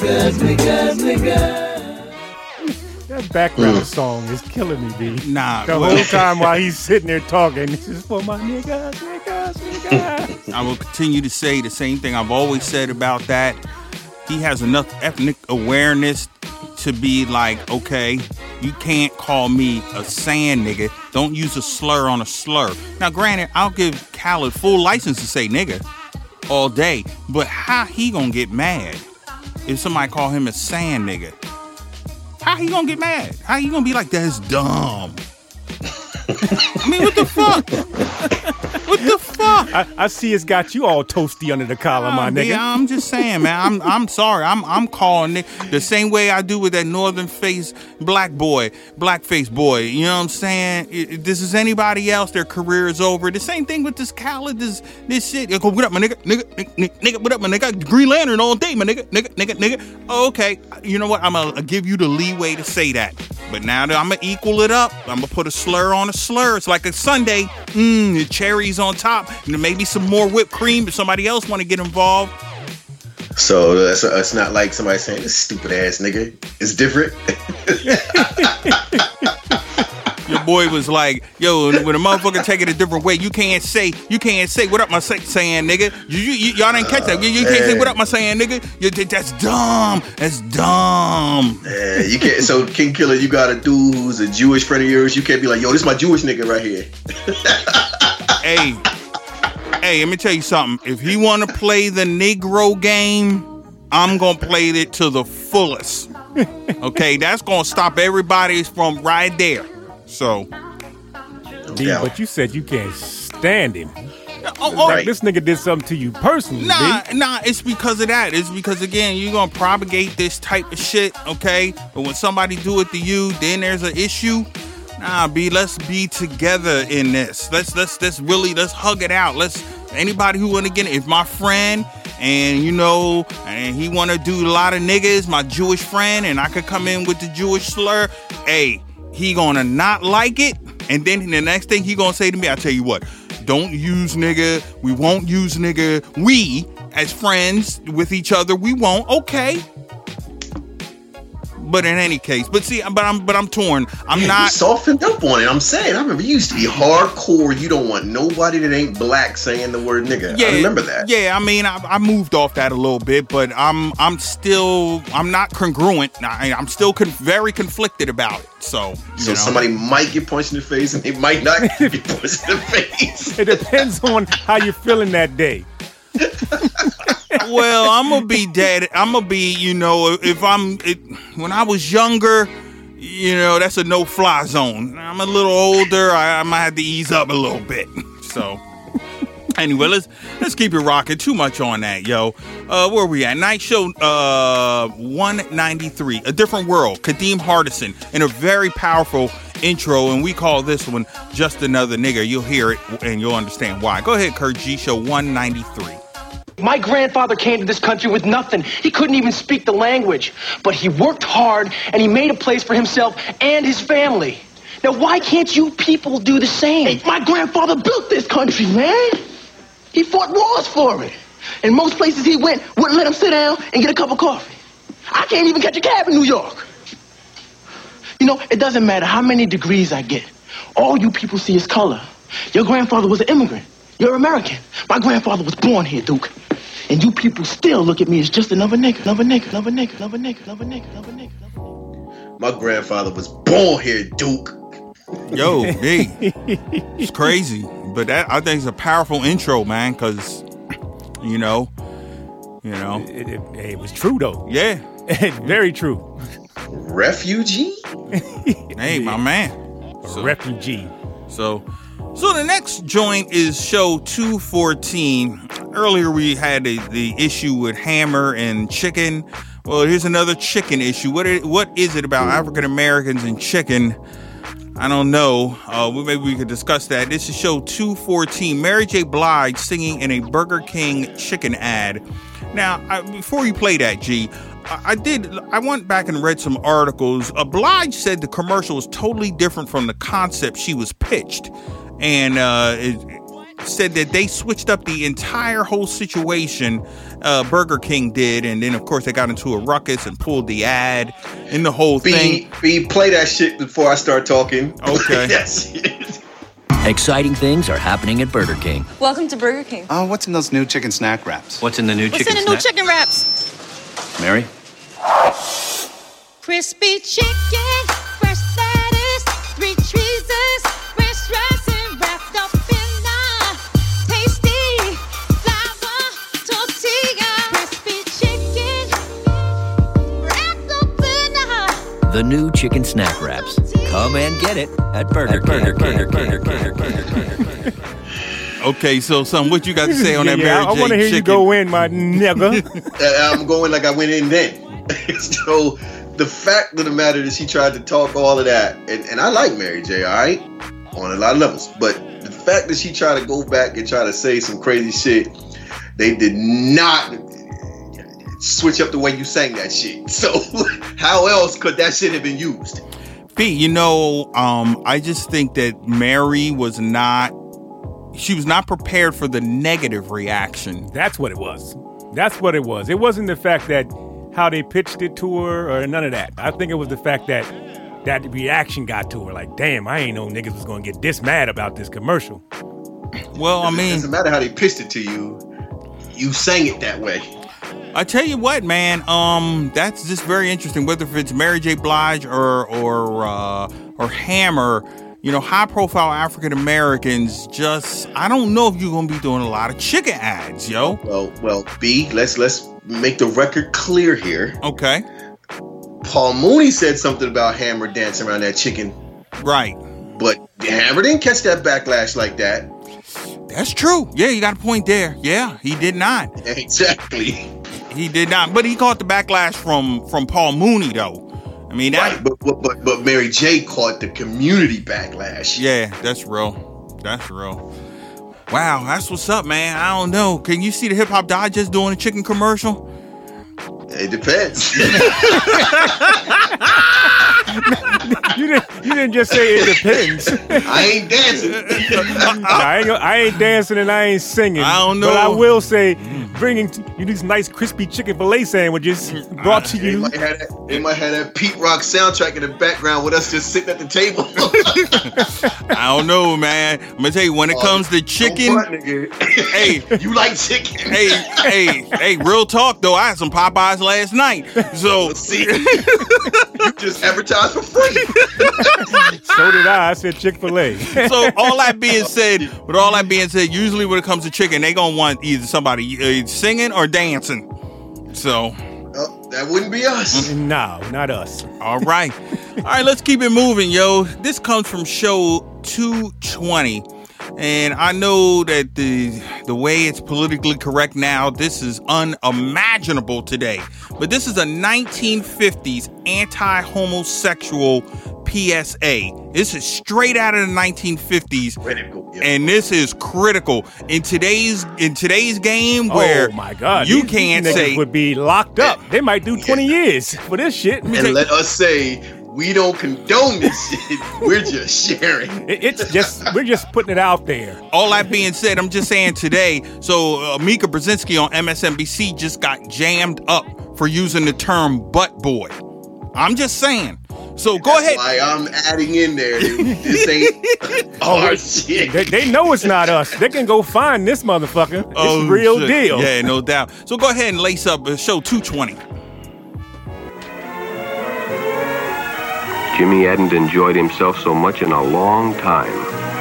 D: That background song is killing me, B.
C: Nah.
D: The whole time while he's sitting there talking, this is for my niggas.
C: I will continue to say the same thing I've always said about that. He has enough ethnic awareness to be like, okay, you can't call me a sand nigga. Don't use a slur on a slur. Now, granted, I'll give Khaled full license to say nigga all day, but how he gonna get mad if somebody call him a sand nigga? How he gonna get mad? How he gonna be like, that's dumb? I mean, what the fuck? What the fuck?
D: I see it's got you all toasty under the collar, my nigga.
C: Yeah, I'm just saying, man. I'm sorry. I'm calling it the same way I do with that northern face blackface boy. You know what I'm saying? If this is anybody else, their career is over. The same thing with this Khaled, this shit. Go, what up, my nigga? Nigga, what up, my nigga? Green Lantern all day, my nigga. Oh, okay. You know what? I'm gonna give you the leeway to say that. But now that I'm gonna equal it up, I'm gonna put a slur on a slur. It's like a sundae. The cherries on top, and maybe some more whipped cream if somebody else want to get involved.
E: So it's not like somebody saying this stupid ass nigga. It's different.
C: Your boy was like, yo, when a motherfucker take it a different way, you can't say what up my saying nigga. Y'all didn't catch that. You can't say what up my saying nigga. That's dumb. That's dumb.
E: Yeah, you can't. So King Killer, you got a dude who's a Jewish friend of yours. You can't be like, yo, this is my Jewish nigga right here.
C: Hey, let me tell you something. If he want to play the Negro game, I'm gonna play it to the fullest. Okay, that's gonna stop everybody from right there. So,
D: D, but you said you can't stand him.
C: Right.
D: This nigga did something to you personally.
C: Nah, it's because of that. It's because, again, you're gonna propagate this type of shit, okay? But when somebody do it to you, then there's an issue. Nah, B, let's be together in this. Let's hug it out. Anybody who wanna get it, if my friend and and he wanna do a lot of niggas, my Jewish friend, and I could come in with the Jewish slur, hey, he gonna not like it, and then the next thing he gonna say to me, I tell you what, don't use nigga, we won't use nigga, we as friends with each other, we won't, okay. But in any case, I'm torn. I'm not.
E: You softened up on it. I'm saying. I remember you used to be hardcore. You don't want nobody that ain't black saying the word nigga. Yeah, I remember that.
C: Yeah, I mean, I moved off that a little bit, but I'm not congruent. I'm still very conflicted about it. So
E: somebody might get punched in the face, and they might not get punched in the face.
D: It depends on how you're feeling that day.
C: Well, I'm gonna be dead. I'm gonna be, when I was younger, that's a no-fly zone. I'm a little older. I might have to ease up a little bit. So, anyway, let's keep it rocking. Too much on that, yo. Where are we at? Night Show 193, A Different World. Kadeem Hardison in a very powerful intro, and we call this one Just Another Nigga. You'll hear it, and you'll understand why. Go ahead, Kurt G. Show 193.
U: My grandfather came to this country with nothing. He couldn't even speak the language. But he worked hard, and he made a place for himself and his family. Now, why can't you people do the same? Hey, my grandfather built this country, man. He fought wars for it. And most places he went wouldn't let him sit down and get a cup of coffee. I can't even catch a cab in New York. It doesn't matter how many degrees I get. All you people see is color. Your grandfather was an immigrant. You're American. My grandfather was born here, Duke. And you people still look at me as just another nigga.
E: My grandfather was born here, Duke.
C: Yo, B. It's crazy. But that, I think, is a powerful intro, man, because,
D: It was true, though.
C: Yeah.
D: Very true.
E: Refugee?
C: Hey, my man.
D: Refugee.
C: So the next joint is show 214. Earlier we had the issue with Hammer and chicken. Well, here's another chicken issue. What is it about African Americans and chicken? I don't know. Maybe we could discuss that. This is show 214. Mary J. Blige singing in a Burger King chicken ad. Now, before you play that, G, I went back and read some articles. Blige said the commercial was totally different from the concept she was pitched. And said that they switched up the entire whole situation. Burger King did, and then of course they got into a ruckus and pulled the ad and the whole thing.
E: Play that shit before I start talking.
C: Okay.
E: Yes.
A: Exciting things are happening at Burger King.
V: Welcome to Burger King.
W: Oh, what's in those new chicken snack wraps?
A: What's in the new
V: What's
A: chicken
V: in the new
A: snack?
V: chicken wraps?
A: Mary?
V: Crispy chicken, fresh lettuce, 3 cheeses, fresh dressing wrapped up in a tasty flour tortilla. Crispy chicken, wrapped up in a...
A: The new chicken snack wraps. Come and get it at Burger King.
C: Okay, so son, what you got to say on that Mary J.
D: I want to hear
C: chicken?
D: you go in, my nigga.
E: I'm going like I went in then. So the fact of the matter is she tried to talk all of that, and I like Mary J, all right, on a lot of levels, but the fact that she tried to go back and try to say some crazy shit, they did not switch up the way you sang that shit. So how else could that shit have been used?
C: B, you know, I just think that Mary was not prepared for the negative reaction.
D: That's what it was. That's what it was. It wasn't the fact that how they pitched it to her or none of that. I think it was the fact that that reaction got to her. Like, damn, I ain't know niggas was going to get this mad about this commercial.
C: Well, I mean,
E: it doesn't matter how they pitched it to you. You sang it that way.
C: I tell you what, man, that's just very interesting. Whether if it's Mary J. Blige or Hammer, you know, high-profile African Americans. Just, I don't know if you're gonna be doing a lot of chicken ads, yo.
E: Well, B, let's make the record clear here.
C: Okay.
E: Paul Mooney said something about Hammer dancing around that chicken.
C: Right.
E: But Hammer didn't catch that backlash like that.
C: That's true. Yeah, you got a point there. Yeah, he did not.
E: Exactly.
C: He did not. But he caught the backlash from Paul Mooney, though. I mean, that.
E: Right, but Mary J caught the community backlash.
C: Yeah, that's real. That's real. Wow, that's what's up, man. I don't know. Can you see the Hip Hop Digest doing a chicken commercial?
E: It depends.
D: You didn't just say it depends.
E: I ain't dancing.
D: I ain't dancing and I ain't singing.
C: I don't know.
D: But I will say, bringing you these nice crispy chicken fillet sandwiches brought to you.
E: They might have that Pete Rock soundtrack in the background with us just sitting at the table.
C: I don't know, man. I'm gonna tell you, when it comes to chicken, hey,
E: you like chicken?
C: Hey, real talk though. I had some Popeyes last night, so
E: see, you just advertised for free.
D: So did I. I said Chick-fil-A.
C: So all that being said, usually when it comes to chicken, they gonna want either somebody singing or dancing. So
E: that wouldn't be us.
D: No, not us.
C: All right, let's keep it moving, yo. This comes from show 220. And I know that the way it's politically correct now, this is unimaginable today. But this is a 1950s anti-homosexual PSA. This is straight out of the 1950s.
E: Critical, yeah.
C: And this is critical in today's game where
D: my God,
C: you
D: these
C: can't
D: niggas
C: say
D: would be locked up. They might do 20 years for this shit.
E: And let us say, we don't condone this shit. We're just sharing.
D: We're just putting it out there.
C: All that being said, I'm just saying today, so Mika Brzezinski on MSNBC just got jammed up for using the term butt boy. I'm just saying. So go ahead.
E: Why I'm adding in there. This ain't our shit.
D: They know it's not us. They can go find this motherfucker. It's real
C: shit.
D: deal.
C: Yeah, no doubt. So go ahead and lace up show 220.
X: Jimmy hadn't enjoyed himself so much in a long time.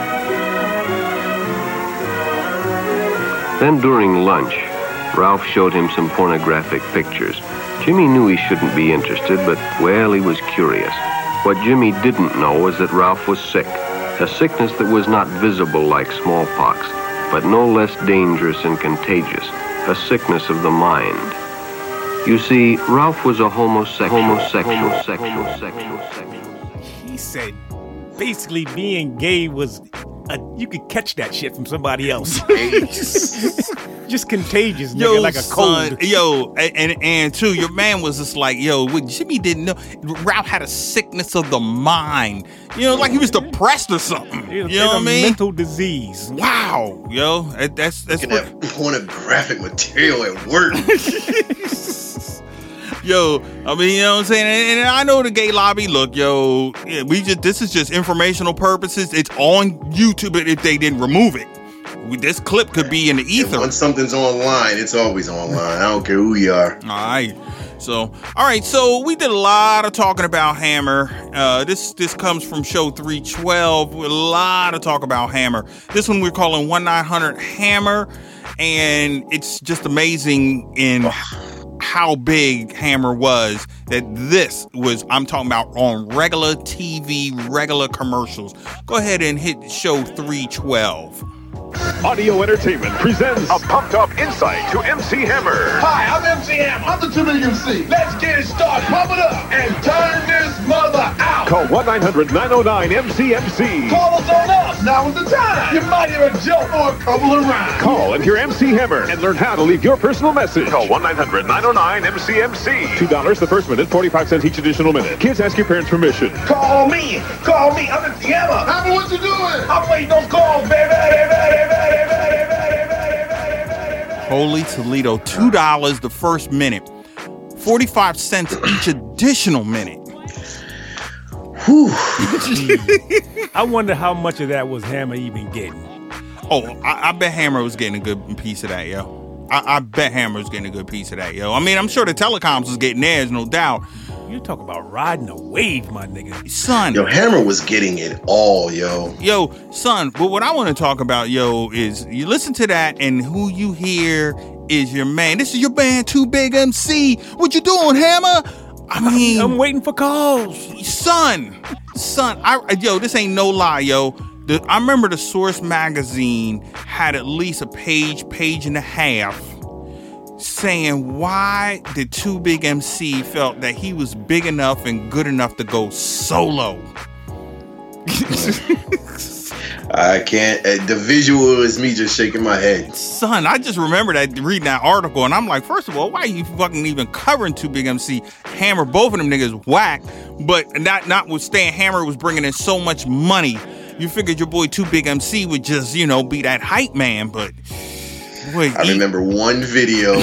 X: Then during lunch, Ralph showed him some pornographic pictures. Jimmy knew he shouldn't be interested, but, well, he was curious. What Jimmy didn't know was that Ralph was sick, a sickness that was not visible like smallpox, but no less dangerous and contagious, a sickness of the mind. You see, Ralph was a homosexual.
D: He said basically being gay was you could catch that shit from somebody else. Just contagious, nigga,
C: Yo,
D: like a
C: son,
D: cold.
C: yo, and too, your man was just like, yo, what Jimmy didn't know. Ralph had a sickness of the mind. You know, like he was depressed or something. You know what I mean?
D: Mental disease.
C: Wow, yo, that's
E: that pornographic material at work.
C: Yo, I mean, you know what I'm saying? And I know the gay lobby, look, yo, yeah, this is just informational purposes. It's on YouTube if they didn't remove it. This clip could be in the ether.
E: Once something's online, it's always online. I don't care who you are.
C: All right. So we did a lot of talking about Hammer. This comes from show 312. A lot of talk about Hammer. This one we're calling 1-900-HAMMER. And it's just amazing in how big Hammer was that this was, I'm talking about on regular TV, regular commercials. Go ahead and hit show 312.
B: Audio Entertainment presents a pumped up insight to MC Hammer.
H: Hi, I'm MC Hammer. I'm the Too Big MC. Let's get it started. Pump it up and turn this mother out.
B: Call 1-900-909-MCMC.
H: Call us on us. Now is the time. You might hear a joke or a couple of rhymes.
B: Call and hear MC Hammer and learn how to leave your personal message. Call 1-900-909-MCMC. $2 the first minute, 45 cents each additional minute. Kids ask your parents' permission.
H: Call me. I'm MC Hammer. Hammer, what you doing? I'm waiting those calls, baby.
C: Holy Toledo, $2 the first minute, 45 cents each additional minute.
E: Whew.
D: I wonder how much of that was Hammer even getting.
C: Oh, I bet Hammer was getting a good piece of that, yo. I bet Hammer was getting a good piece of that, yo. I mean, I'm sure the telecoms was getting theirs, no doubt.
D: You talk about riding a wave, my nigga.
C: Son.
E: Yo, Hammer was getting it all, yo.
C: Yo, son, but what I want to talk about, yo, is you listen to that and who you hear is your man. This is your band, Too Big MC. What you doing, Hammer? I mean,
D: I'm waiting for calls.
C: Son, yo, this ain't no lie, yo. I remember the Source magazine had at least a page and a half saying why the Too Big MC felt that he was big enough and good enough to go solo.
E: I can't. The visual is me just shaking my head.
C: Son, I just remember that reading that article, and I'm like, first of all, why are you fucking even covering Too Big MC? Hammer, both of them niggas whack, but notwithstanding, Hammer was bringing in so much money. You figured your boy Too Big MC would just, be that hype man, but boy,
E: I remember one video.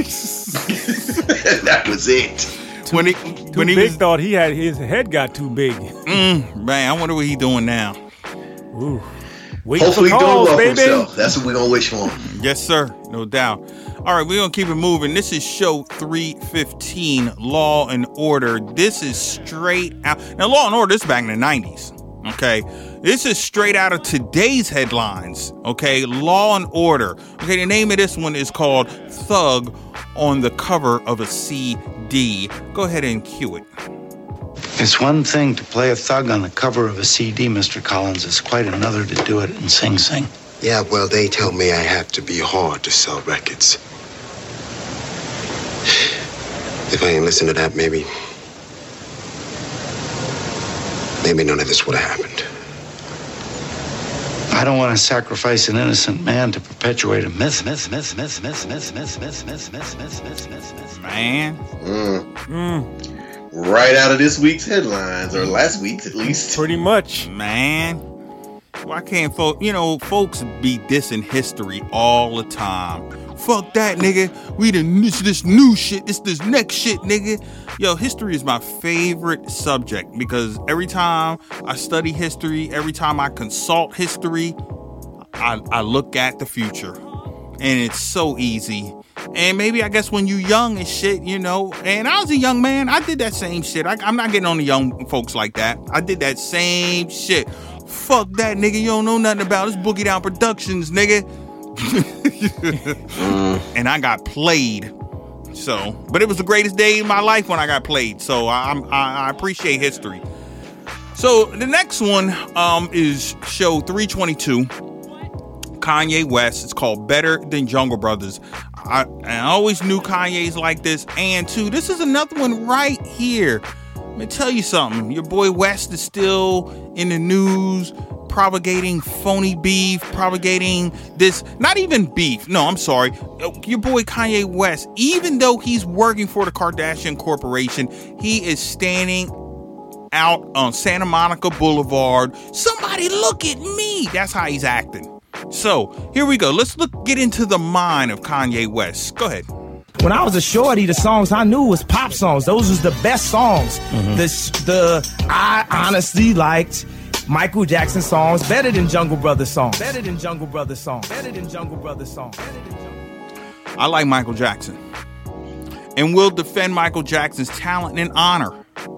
E: That was it.
D: When he thought his head got too big.
C: Man, I wonder what he's doing now.
D: Ooh.
E: Hopefully doing well for himself. That's what we're going to wish for him.
C: Yes, sir. No doubt. All right, we're going to keep it moving. This is show 315, Law and Order. This is straight out. Now, Law and Order, this is back in the 90s. Okay, this is straight out of today's headlines. Okay, Law and Order. Okay, the name of this one is called Thug on the cover of a CD. Go ahead and cue it.
F: It's one thing to play a thug on the cover of a CD, Mr. Collins. It's quite another to do it in Sing Sing.
G: Yeah, well, they tell me I have to be hard to sell records. If I ain't listened to that, maybe none of this would have happened.
F: I don't want to sacrifice an innocent man to perpetuate a myth.
C: Man.
E: Right out of this week's headlines, or last week's at least.
D: Pretty much.
C: Man. Why can't folks be dissing history all the time? Fuck that, nigga. We this new shit. This next shit, nigga. Yo, history is my favorite subject because every time I study history, every time I consult history, I look at the future. And it's so easy. And maybe I guess when you young and shit, and I was a young man, I did that same shit. I'm not getting on the young folks like that. I did that same shit. Fuck that, nigga. You don't know nothing about this Boogie Down Productions, nigga. And I got played. So, but it was the greatest day of my life when I got played. So I appreciate history. So the next one is show 322. Kanye West. It's called Better Than Jungle Brothers. I always knew Kanye's like this. And two, this is another one right here Let me tell you something. Your boy West is still in the news, propagating phony beef, propagating this, not even beef. No, I'm sorry. Your boy Kanye West, even though he's working for the Kardashian Corporation, he is standing out on Santa Monica Boulevard. Somebody look at me. That's how he's acting. So here we go. Let's get into the mind of Kanye West. Go ahead.
I: When I was a shorty, the songs I knew was pop songs. Those was the best songs. I honestly liked Michael Jackson songs better than Jungle Brothers songs. Better than Jungle Brothers songs. Better than Jungle Brothers songs.
C: I like Michael Jackson, and will defend Michael Jackson's talent and honor.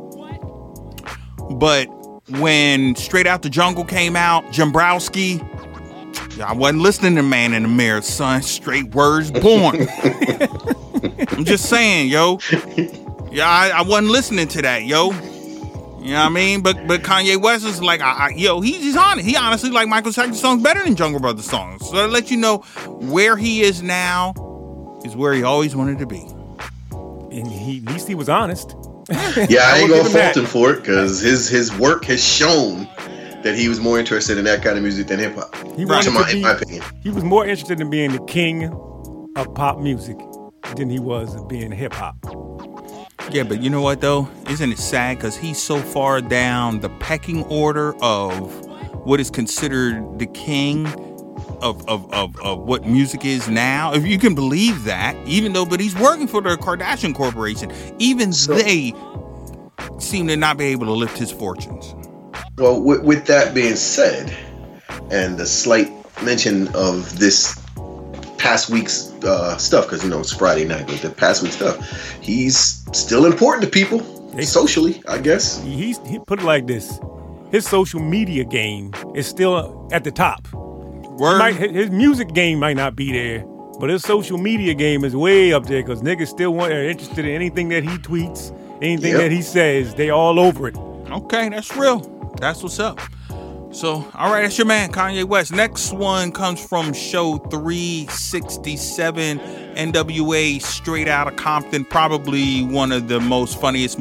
C: But when Straight Out the Jungle came out, Jimbrowski, I wasn't listening to Man in the Mirror, son. Straight words born. I'm just saying, yo. Yeah, I wasn't listening to that, yo. You know what I mean? But Kanye West is like, he's honest. He honestly like Michael Jackson songs better than Jungle Brothers songs. So to let you know where he is now is where he always wanted to be.
D: And at least he was honest.
E: Yeah, I ain't gonna fault him for it because his work has shown that he was more interested in that kind of music than hip hop. In my opinion,
D: he was more interested in being the king of pop music than he was in being hip hop.
C: Yeah, but you know what though? Isn't it sad because he's so far down the pecking order of what is considered the king of what music is now? If you can believe that, but he's working for the Kardashian Corporation. Even they seem to not be able to lift his fortunes.
E: Well, with that being said, and the slight mention of this past week's stuff, because it's Friday night, but the past week's stuff, he's still important to people socially, I guess.
D: He put it like this: his social media game is still at the top. His music game might not be there, but his social media game is way up there because niggas still are interested in anything that he tweets, anything that he says. They all over it.
C: Okay, that's real. That's what's up. So, all right, that's your man, Kanye West. Next one comes from show 367, NWA, Straight Outta Compton. Probably one of the most funniest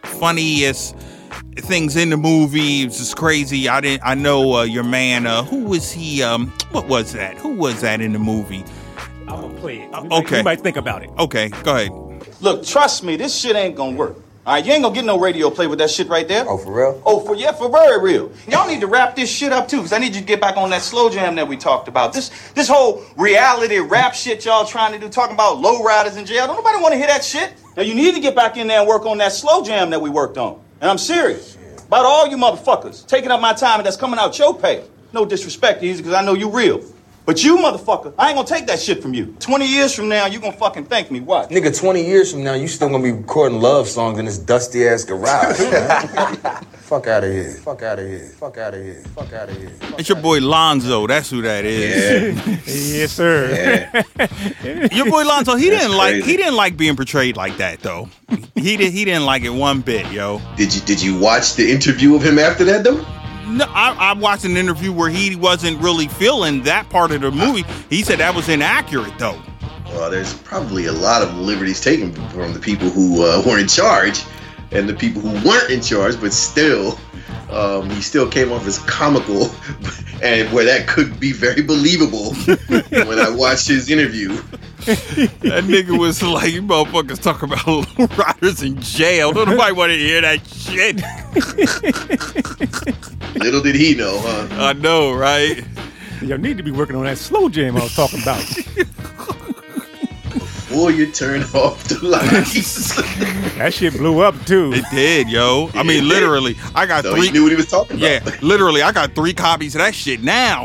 C: things in the movie. It's just crazy. I know your man. Who was he? What was that? Who was that in the movie?
D: I'm gonna play it.
C: Okay.
D: You might think about it.
C: Okay, go ahead.
J: Look, trust me, this shit ain't gonna work. All right, you ain't gonna get no radio play with that shit right there.
K: Oh, for real?
J: Oh, for very real. Y'all need to wrap this shit up too, because I need you to get back on that slow jam that we talked about. This whole reality rap shit y'all trying to do, talking about low riders in jail. Don't nobody want to hear that shit. Now you need to get back in there and work on that slow jam that we worked on. And I'm serious about all you motherfuckers taking up my time and that's coming out your pay. No disrespect, easy, because I know you real. But you, motherfucker, I ain't gonna take that shit from you. 20 years from now, you gonna fucking thank me. Watch.
K: Nigga, 20 years from now, you still gonna be recording love songs in this dusty-ass garage. Fuck out of here. Fuck out of here. Fuck out of here. Fuck out of here.
C: It's your boy Lonzo. That's who that is.
D: Yeah. Yes, sir.
C: Yeah. Your boy Lonzo, he didn't like being portrayed like that though. He didn't like it one bit, yo.
E: Did you watch the interview of him after that though?
C: No, I watched an interview where he wasn't really feeling that part of the movie. He said that was inaccurate, though.
E: Well, there's probably a lot of liberties taken from the people who were in charge and the people who weren't in charge, but still, he still came off as comical, and where that could be very believable when I watched his interview.
C: That nigga was like, you motherfuckers talk about low riders in jail. Don't nobody want to hear that shit.
E: Little did he know, huh?
C: I know, right?
D: You need to be working on that slow jam I was talking about.
E: Before you turn off the lights.
D: That shit blew up too.
C: It did, yo. I mean, literally, I got
E: so
C: 3.
E: He knew what he was talking about.
C: Yeah, literally, I got 3 copies of that shit now.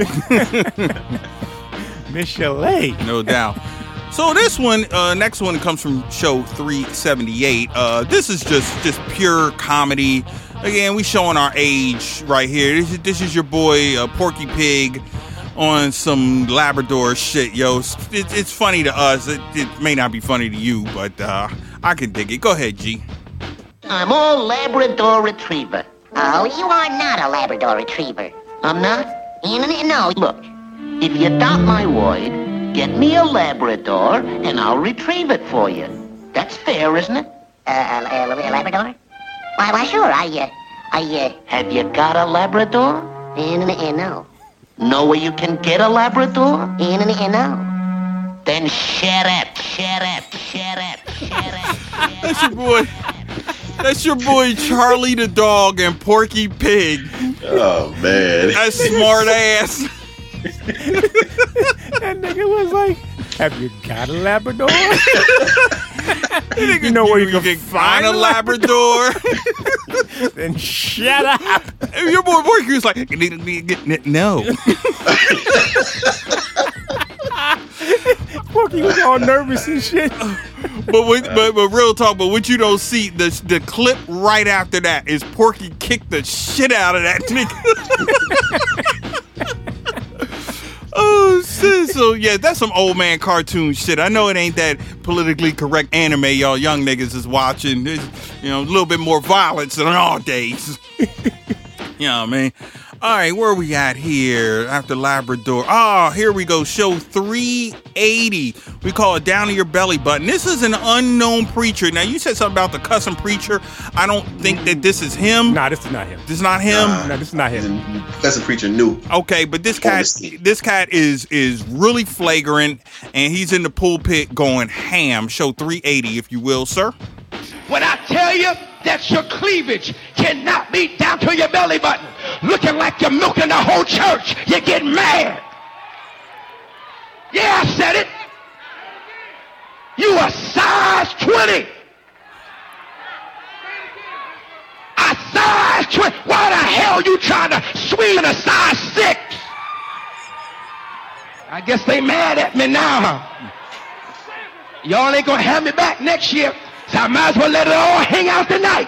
D: Miss Chalet.
C: No doubt. So this one, next one comes from show 378. This is just pure comedy. Again, we showing our age right here. This is your boy Porky Pig on some Labrador shit, yo. It's funny to us. It may not be funny to you, but I can dig it. Go ahead, G.
L: I'm a Labrador Retriever. Oh, you are not a Labrador Retriever. I'm not? No, look. If you adopt my word, get me a Labrador, and I'll retrieve it for you. That's fair, isn't it? A Labrador? Why, sure. Have you got a Labrador? No. Know where you can get a Labrador? No. Then shut up.
C: That's your boy Charlie the dog and Porky Pig.
E: Oh, man.
C: That smart ass.
D: That nigga was like, have you got a Labrador? You know where you can find a Labrador? Then shut up.
C: Your boy Porky was like, no.
D: Porky was all nervous and shit.
C: But real talk, but what you don't see, the clip right after that is Porky kicked the shit out of that nigga. Oh shit! So yeah, that's some old man cartoon shit. I know it ain't that politically correct anime y'all young niggas is watching. There's, a little bit more violence than all days. You know what I mean? All right, where are we at here after Labrador? Here we go. Show 380. We call it Down to Your Belly Button. This is an unknown preacher. Now, you said something about the cussing preacher. I don't think that this is him.
D: Nah, this is not him.
C: This is not him?
D: No, this is not him.
E: Cussing preacher new.
C: Okay, but this cat is really flagrant, and he's in the pulpit going ham. Show 380, if you will, sir.
H: When I tell you that your cleavage cannot be down to your belly button, looking like you're milking the whole church, you get mad. Yeah, I said it. You a size 20. A size 20. Why the hell you trying to squeeze in a size 6? I guess they mad at me now, huh? Y'all ain't gonna have me back next year. So I might as well let it all hang out tonight.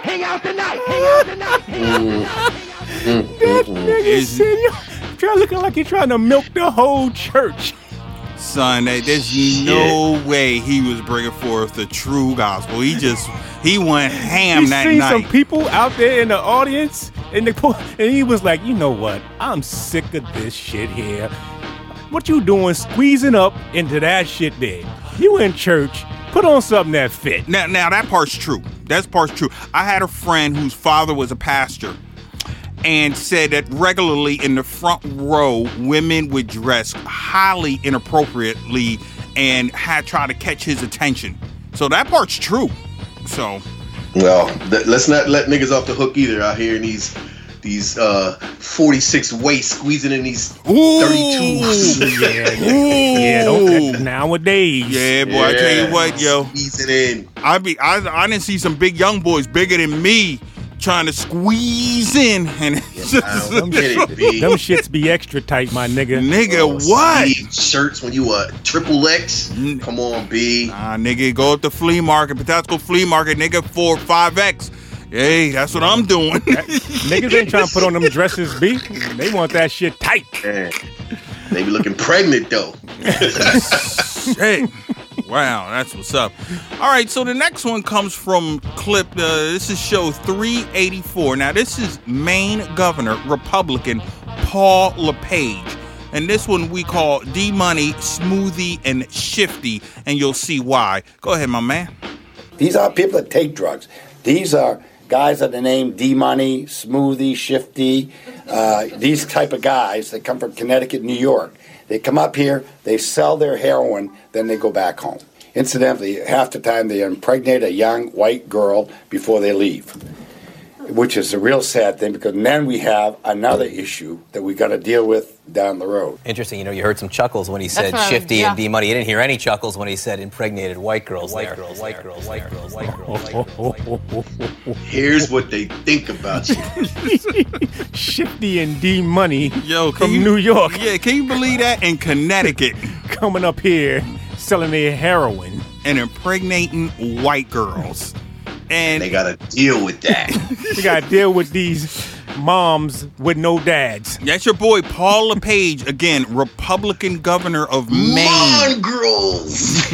D: That nigga said, you're looking like you're trying to milk the whole church.
C: Son, there's no way he was bringing forth the true gospel. He went ham that night.
D: Some people out there in the audience, and he was like, you know what? I'm sick of this shit here. What you doing squeezing up into that shit there? You in church. Put on something that fit.
C: Now that part's true. That part's true. I had a friend whose father was a pastor and said that regularly in the front row, women would dress highly inappropriately and had tried to catch his attention. So that part's true. So,
E: well, let's not let niggas off the hook either out here in these 46 waist squeezing in these 32s.
D: Yeah, nowadays.
C: Yeah, boy, I tell you what, yo.
E: Squeezing in.
C: I didn't see some big young boys bigger than me trying to squeeze in. And
D: them shits be extra tight, my nigga.
C: Nigga, what?
E: Shirts when you a triple X? Come on, B.
C: Nah, nigga, go up to flea market, Patapsco flea market, nigga, 4 or 5X. Hey, that's what I'm doing.
D: Niggas ain't trying to put on them dresses, B. They want that shit tight.
E: Man, they be looking pregnant, though.
C: Shit. Wow, that's what's up. All right, so the next one comes from clip. This is show 384. Now, this is Maine Governor, Republican, Paul LePage. And this one we call D-Money, Smoothie, and Shifty. And you'll see why. Go ahead, my man.
M: These are people that take drugs. These are guys that are named D-Money, Smoothie, Shifty, these type of guys that come from Connecticut, New York. They come up here, they sell their heroin, then they go back home. Incidentally, half the time they impregnate a young white girl before they leave, which is a real sad thing because then we have another issue that we got to deal with down the road.
N: Interesting, you heard some chuckles when he said Shifty and D-Money. You didn't hear any chuckles when he said impregnated white girls. White girls.
E: Here's what they think about you.
D: Shifty and D-Money
C: from
D: New York.
C: Yeah, can you believe that? In Connecticut.
D: Coming up here, selling their heroin.
C: And impregnating white girls. And
E: they got to deal with that.
D: They got to deal with these moms with no dads.
C: That's your boy, Paul LePage. Again, Republican governor of Maine.
E: Mongrels.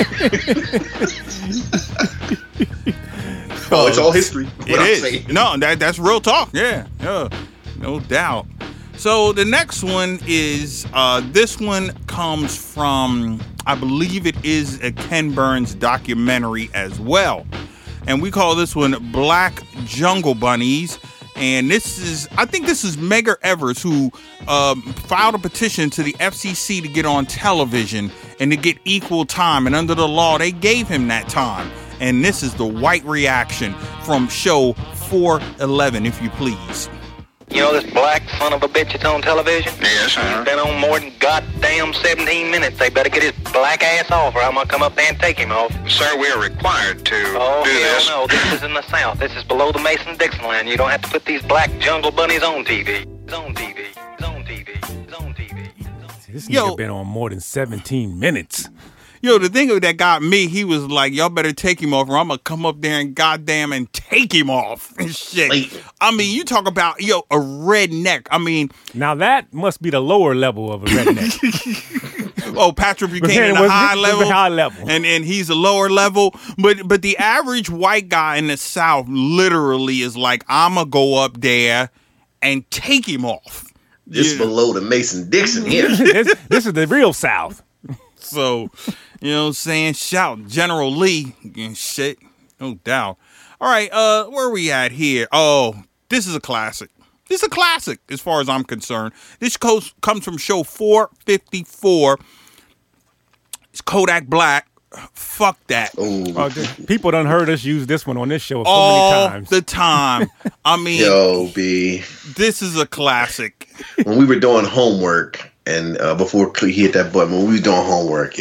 E: Oh, it's all history.
C: It is. No, that's real talk. Yeah, no doubt. So the next one is, this one comes from, I believe it is a Ken Burns documentary as well. And we call this one Black Jungle Bunnies. And I think this is Medgar Evers, who filed a petition to the FCC to get on television and to get equal time. And under the law, they gave him that time. And this is the white reaction from show 411, if you please.
O: You know this black son of a bitch that's on television? Yes, sir. He's been on more than goddamn 17 minutes. They better get his black ass off or I'm going to come up there and take him off.
P: Sir, we are required to do this.
O: No, this is in the South. This is below the Mason-Dixon line. You don't have to put these black jungle bunnies on TV. It's on TV. It's on TV. It's on TV.
D: This nigga been on more than 17 minutes.
C: Yo, the thing that got me, he was like, y'all better take him off or I'm going to come up there and goddamn and take him off and shit. I mean, you talk about, a redneck. I mean.
D: Now that must be the lower level of a redneck.
C: Oh, Patrick Buchanan, the high level.
D: High level.
C: And he's a lower level. But the average white guy in the South literally is like, I'm going to go up there and take him off.
E: This is below the Mason-Dixon here.
D: This is the real South.
C: So, you know what I'm saying? Shout General Lee and shit. No doubt. All right, where are we at here? Oh, this is a classic. This is a classic as far as I'm concerned. This comes from show 454. It's Kodak Black. Fuck that.
D: People done heard us use this one on this show so
C: all
D: many times.
C: The time. I mean,
E: Yo, B.
C: This is a classic.
E: When we were doing homework, and before he hit that button, when we was doing homework,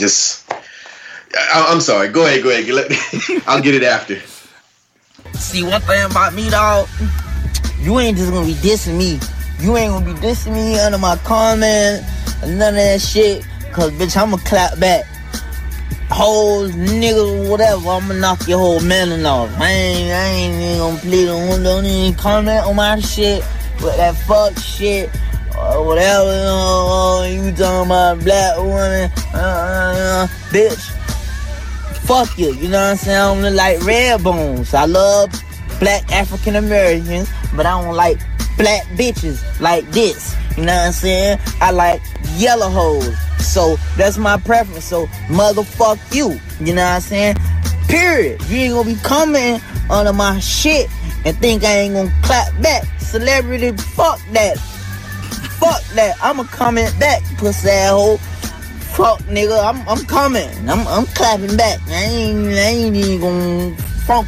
E: I'm sorry. Go ahead. I'll get it after.
Q: See, one thing about me, dog, you ain't just gonna be dissing me. You ain't gonna be dissing me under my comment and none of that shit. Cause, bitch, I'ma clap back. Hoes, niggas, whatever, I'ma knock your whole melon off. I ain't even gonna plead on, don't even comment on my shit with that fuck shit. Or whatever, you talking about black woman, bitch. Fuck you, you know what I'm saying? I don't look like red bones. I love black African Americans, but I don't like black bitches like this. You know what I'm saying? I like yellow hoes. So that's my preference. So motherfuck you. You know what I'm saying? Period. You ain't gonna be coming under my shit and think I ain't gonna clap back. Celebrity, fuck that. Fuck that. I'ma comment back, pussy asshole. Fuck nigga, I'm coming. I'm clapping back. I ain't even gonna funk.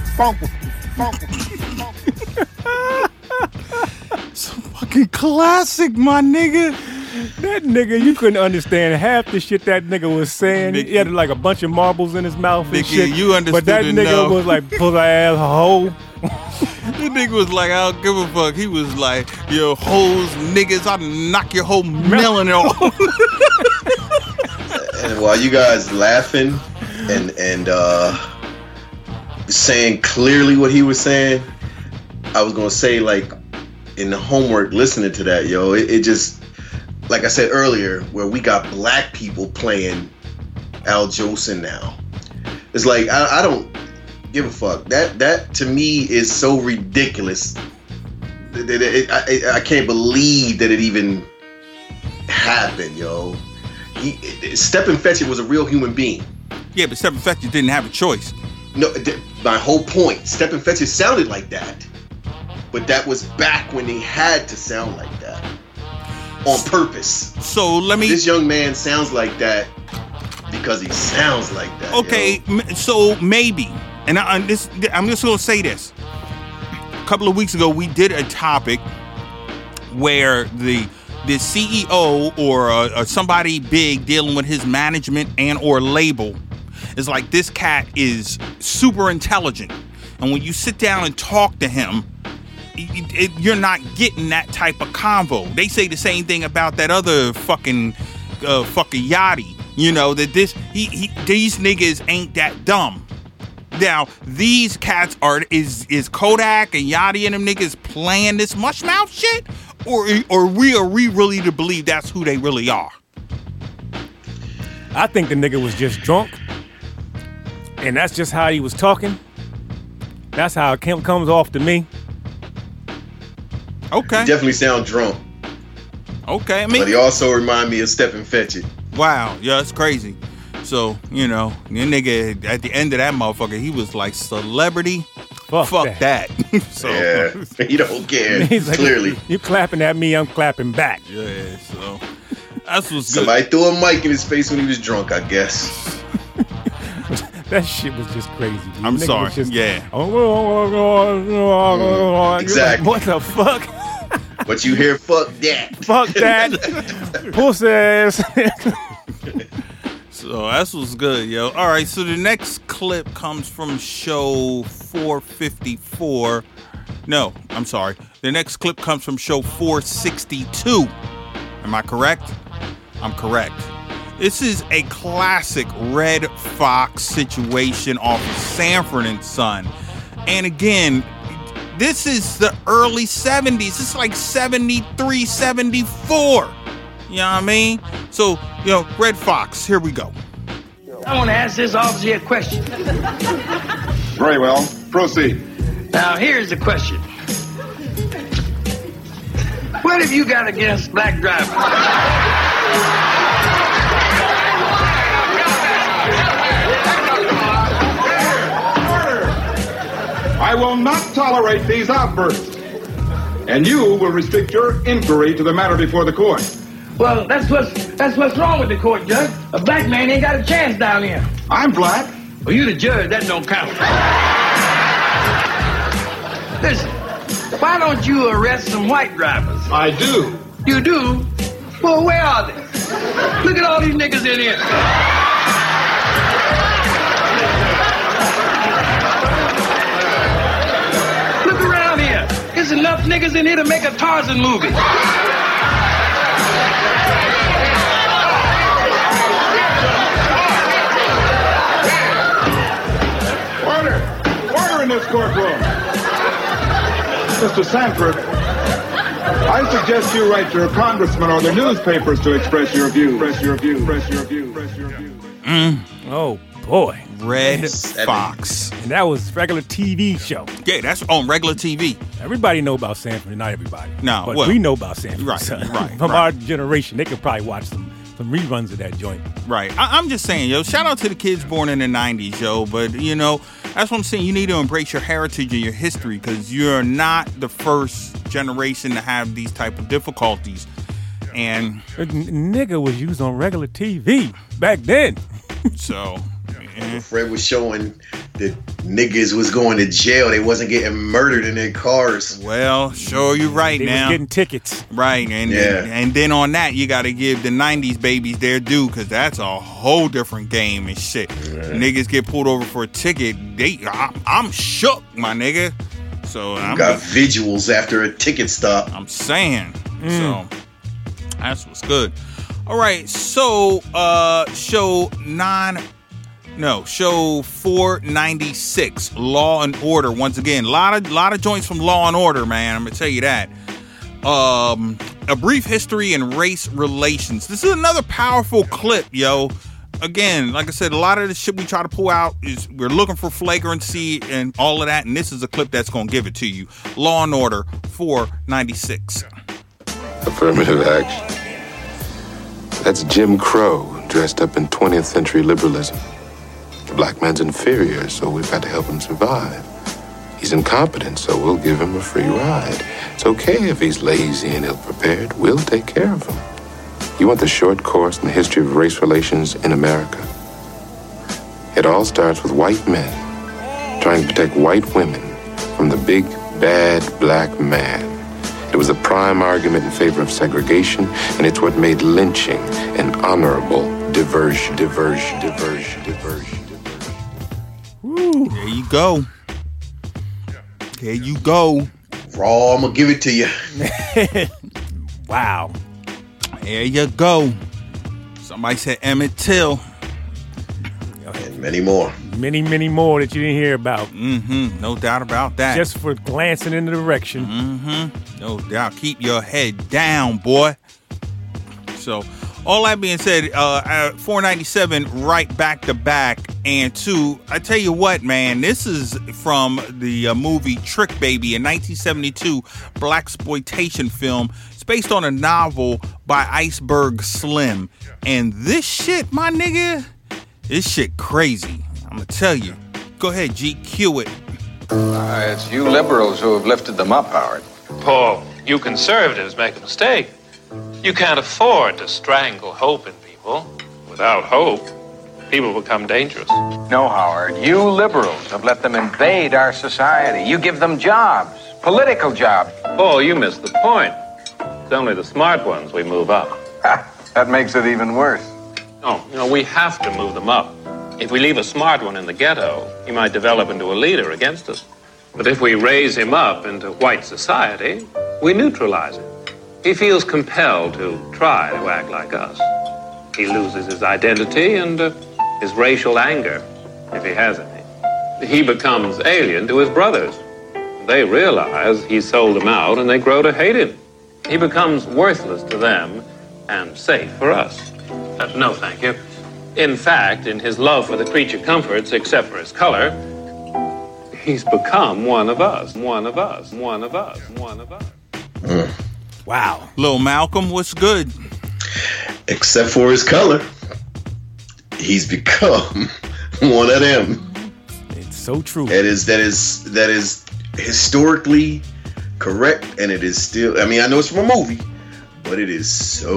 C: It's a fucking classic, my nigga.
D: That nigga, you couldn't understand half the shit that nigga was saying. He had like a bunch of marbles in his mouth and shit.
C: You understood.
D: But that nigga was like, pull ass hoe.
C: This nigga was like, I don't give a fuck. He was like, yo, hoes, niggas, I'll knock your whole melon off.
E: And while you guys laughing and saying clearly what he was saying, I was gonna say, like, in the homework listening to that, yo, it just, like I said earlier, where we got black people playing Al Jolson now. It's like, I don't give a fuck. That to me is so ridiculous. I can't believe that it even happened, yo. Stepin Fetchit was a real human being.
C: Yeah, but Stepin Fetchit didn't have a choice.
E: No, my whole point. Stepin Fetchit sounded like that. But that was back when they had to sound like that. On purpose.
C: So let me...
E: This young man sounds like that because he sounds like that.
C: Okay, so maybe. And I'm just going to say this. A couple of weeks ago, we did a topic where the CEO or somebody big dealing with his management and or label is like, this cat is super intelligent. And when you sit down and talk to him, you're not getting that type of convo. They say the same thing about that other fucking Yachty. You know, that these niggas ain't that dumb. Now, these cats is Kodak and Yachty and them niggas playing this mushmouth shit? Or are we really to believe that's who they really are?
D: I think the nigga was just drunk. And that's just how he was talking. That's how it comes off to me.
C: Okay.
E: He definitely sound drunk.
C: Okay.
E: But he also remind me of Stepin Fetchit.
C: Wow. Yeah, it's crazy. So, you know, the nigga, at the end of that motherfucker, he was like celebrity Fuck that. So,
E: yeah, he don't care.
D: He's like,
E: Clearly.
D: You clapping at me, I'm clapping back.
C: Yeah, so that's what's good.
E: Somebody threw a mic in his face when he was drunk, I guess.
D: That shit was just crazy. Dude.
C: I'm
D: Nigga
C: sorry.
D: was just,
C: Yeah.
E: Exactly.
D: What the fuck?
E: But you hear fuck that.
D: Fuck that. Pussies.
C: So that's what's good, yo. All right, so the next clip comes from show 454. No, I'm sorry. The next clip comes from show 462. Am I correct? I'm correct. This is a classic Red Fox situation off of Sanford and Son. And again, this is the early 70s. It's like 73, 74. You know what I mean? So, Red Fox, here we go.
R: I want to ask this officer a question.
B: Very well. Proceed.
R: Now, here's the question. What have you got against black drivers?
B: I will not tolerate these outbursts. And you will restrict your inquiry to the matter before the court.
R: Well, that's what's wrong with the court, Judge. A black man ain't got a chance down here.
B: I'm black.
R: Well, you the judge. That don't count. Listen, why don't you arrest some white drivers?
B: I do.
R: You do? Well, where are they? Look at all these niggas in here. Look around here. There's enough niggas in here to make a Tarzan movie.
B: Order in this courtroom. Mr. Sanford, I suggest you write your congressman or the newspapers to express your view.
D: Oh, boy.
C: Red Fox.
D: And that was regular TV show.
C: Yeah, that's on regular TV.
D: Everybody know about Sanford, not everybody.
C: No,
D: but
C: well,
D: we know about Sanford.
C: Right,
D: Son.
C: right.
D: From
C: right.
D: our generation, they could probably watch some reruns of that joint.
C: Right. I'm just saying, yo, shout out to the kids born in the 90s, yo. But, that's what I'm saying. You need to embrace your heritage and your history because you're not the first generation to have these type of difficulties. And
D: nigga was used on regular TV back then.
C: So,
E: Fred was showing that niggas was going to jail. They wasn't getting murdered in their cars.
C: Well, sure, you're right
D: they
C: now.
D: Was getting tickets.
C: Right, and then on that, you got to give the 90s babies their due because that's a whole different game and shit. Yeah. Niggas get pulled over for a ticket. I'm shook, my nigga. So I
E: got visuals after a ticket stop.
C: I'm saying. So that's what's good. All right, so show 496, Law and Order. Once again, a lot of joints from Law and Order, man. I'm gonna tell you that. A brief history and race relations. This is another powerful clip, yo. Again, like I said, a lot of the shit we try to pull out is we're looking for flagrancy and all of that, and this is a clip that's gonna give it to you. Law and Order 496.
S: Affirmative action. That's Jim Crow dressed up in 20th century liberalism. The black man's inferior, so we've got to help him survive. He's incompetent, so we'll give him a free ride. It's okay if he's lazy and ill-prepared. We'll take care of him. You want the short course in the history of race relations in America? It all starts with white men trying to protect white women from the big, bad black man. It was a prime argument in favor of segregation, and it's what made lynching an honorable diversion.
C: Woo. There you go. There you go.
E: Raw, I'm gonna give it to you.
D: Wow.
C: There you go. Somebody said Emmett Till.
E: And many more.
D: Many more that you didn't hear about.
C: Mm-hmm. No doubt about that.
D: Just for glancing in the direction.
C: Mm-hmm. No doubt. Keep your head down, boy. So, all that being said, 497 right back to back. And two, I tell you what, man, this is from the movie Trick Baby, a 1972 blaxploitation film. It's based on a novel by Iceberg Slim. And this shit, my nigga, this shit crazy. I'm gonna tell you. Go ahead, G, cue it.
K: It's you liberals who have lifted them up, Howard.
T: Paul, you conservatives make a mistake. You can't afford to strangle hope in people. Without hope, people become dangerous.
K: No, Howard. You liberals have let them invade our society. You give them jobs, political jobs.
T: Paul, you missed the point. It's only the smart ones we move up.
K: That makes it even worse.
T: No, we have to move them up. If we leave a smart one in the ghetto, he might develop into a leader against us. But if we raise him up into white society, we neutralize him. He feels compelled to try to act like us. He loses his identity and his racial anger, if he has any. He becomes alien to his brothers. They realize he sold them out and they grow to hate him. He becomes worthless to them and safe for us. No, thank you. In fact, in his love for the creature comforts, except for his color, he's become one of us, one of us, one of us, one of us.
C: Wow. Lil Malcolm, what's good?
E: Except for his color, he's become one of them.
D: It's so true.
E: That is historically correct, and it is still. I mean, I know it's from a movie, but it is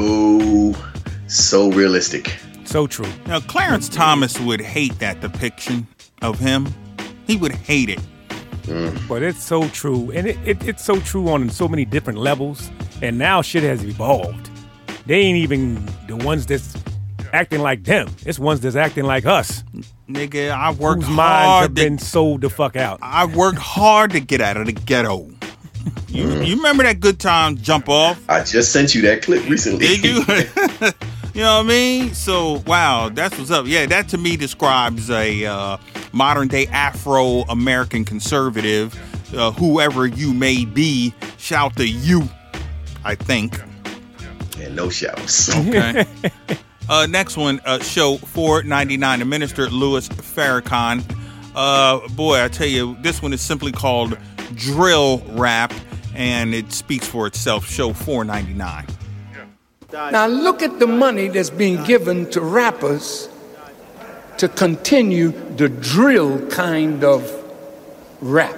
E: so realistic.
D: So true.
C: Now, Clarence Thomas would hate that depiction of him. He would hate it.
D: But it's so true. And it's so true on so many different levels. And now shit has evolved. They ain't even the ones that's acting like them. It's ones that's acting like us.
C: Nigga, I worked
D: whose minds
C: hard.
D: have been sold the fuck out.
C: I worked hard to get out of the ghetto. You remember that Good Time Jump Off?
E: I just sent you that clip recently.
C: Did you? You know what I mean? So, wow, that's what's up. Yeah, that to me describes a modern day Afro-American conservative. Whoever you may be, shout to you, I think.
E: And no shouts.
C: Okay. Next one, show 499, the Minister Louis Farrakhan. Boy, I tell you, this one is simply called Drill Rap, and it speaks for itself. Show 499.
R: Now look at the money that's being given to rappers to continue the drill kind of rap.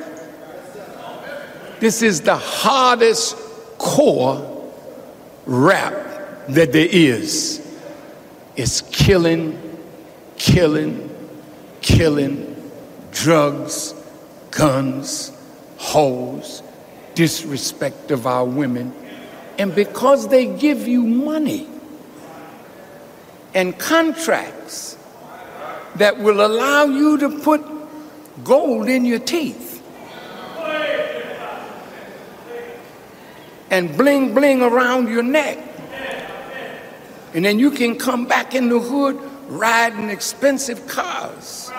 R: This is the hardest core rap that there is. It's killing, drugs, guns, hoes, disrespect of our women. And because they give you money and contracts that will allow you to put gold in your teeth and bling bling around your neck, and then you can come back in the hood riding expensive cars.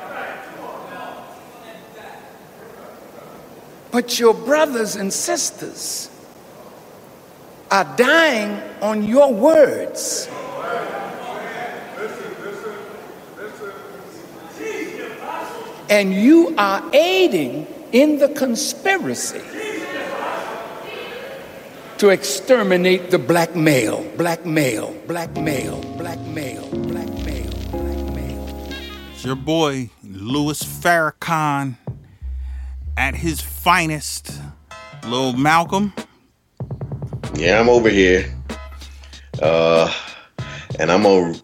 R: But your brothers and sisters are dying on your words. And you are aiding in the conspiracy to exterminate the black male.
C: It's your boy, Louis Farrakhan, at his finest. Lil Malcolm.
E: Yeah, I'm over here. And I'm on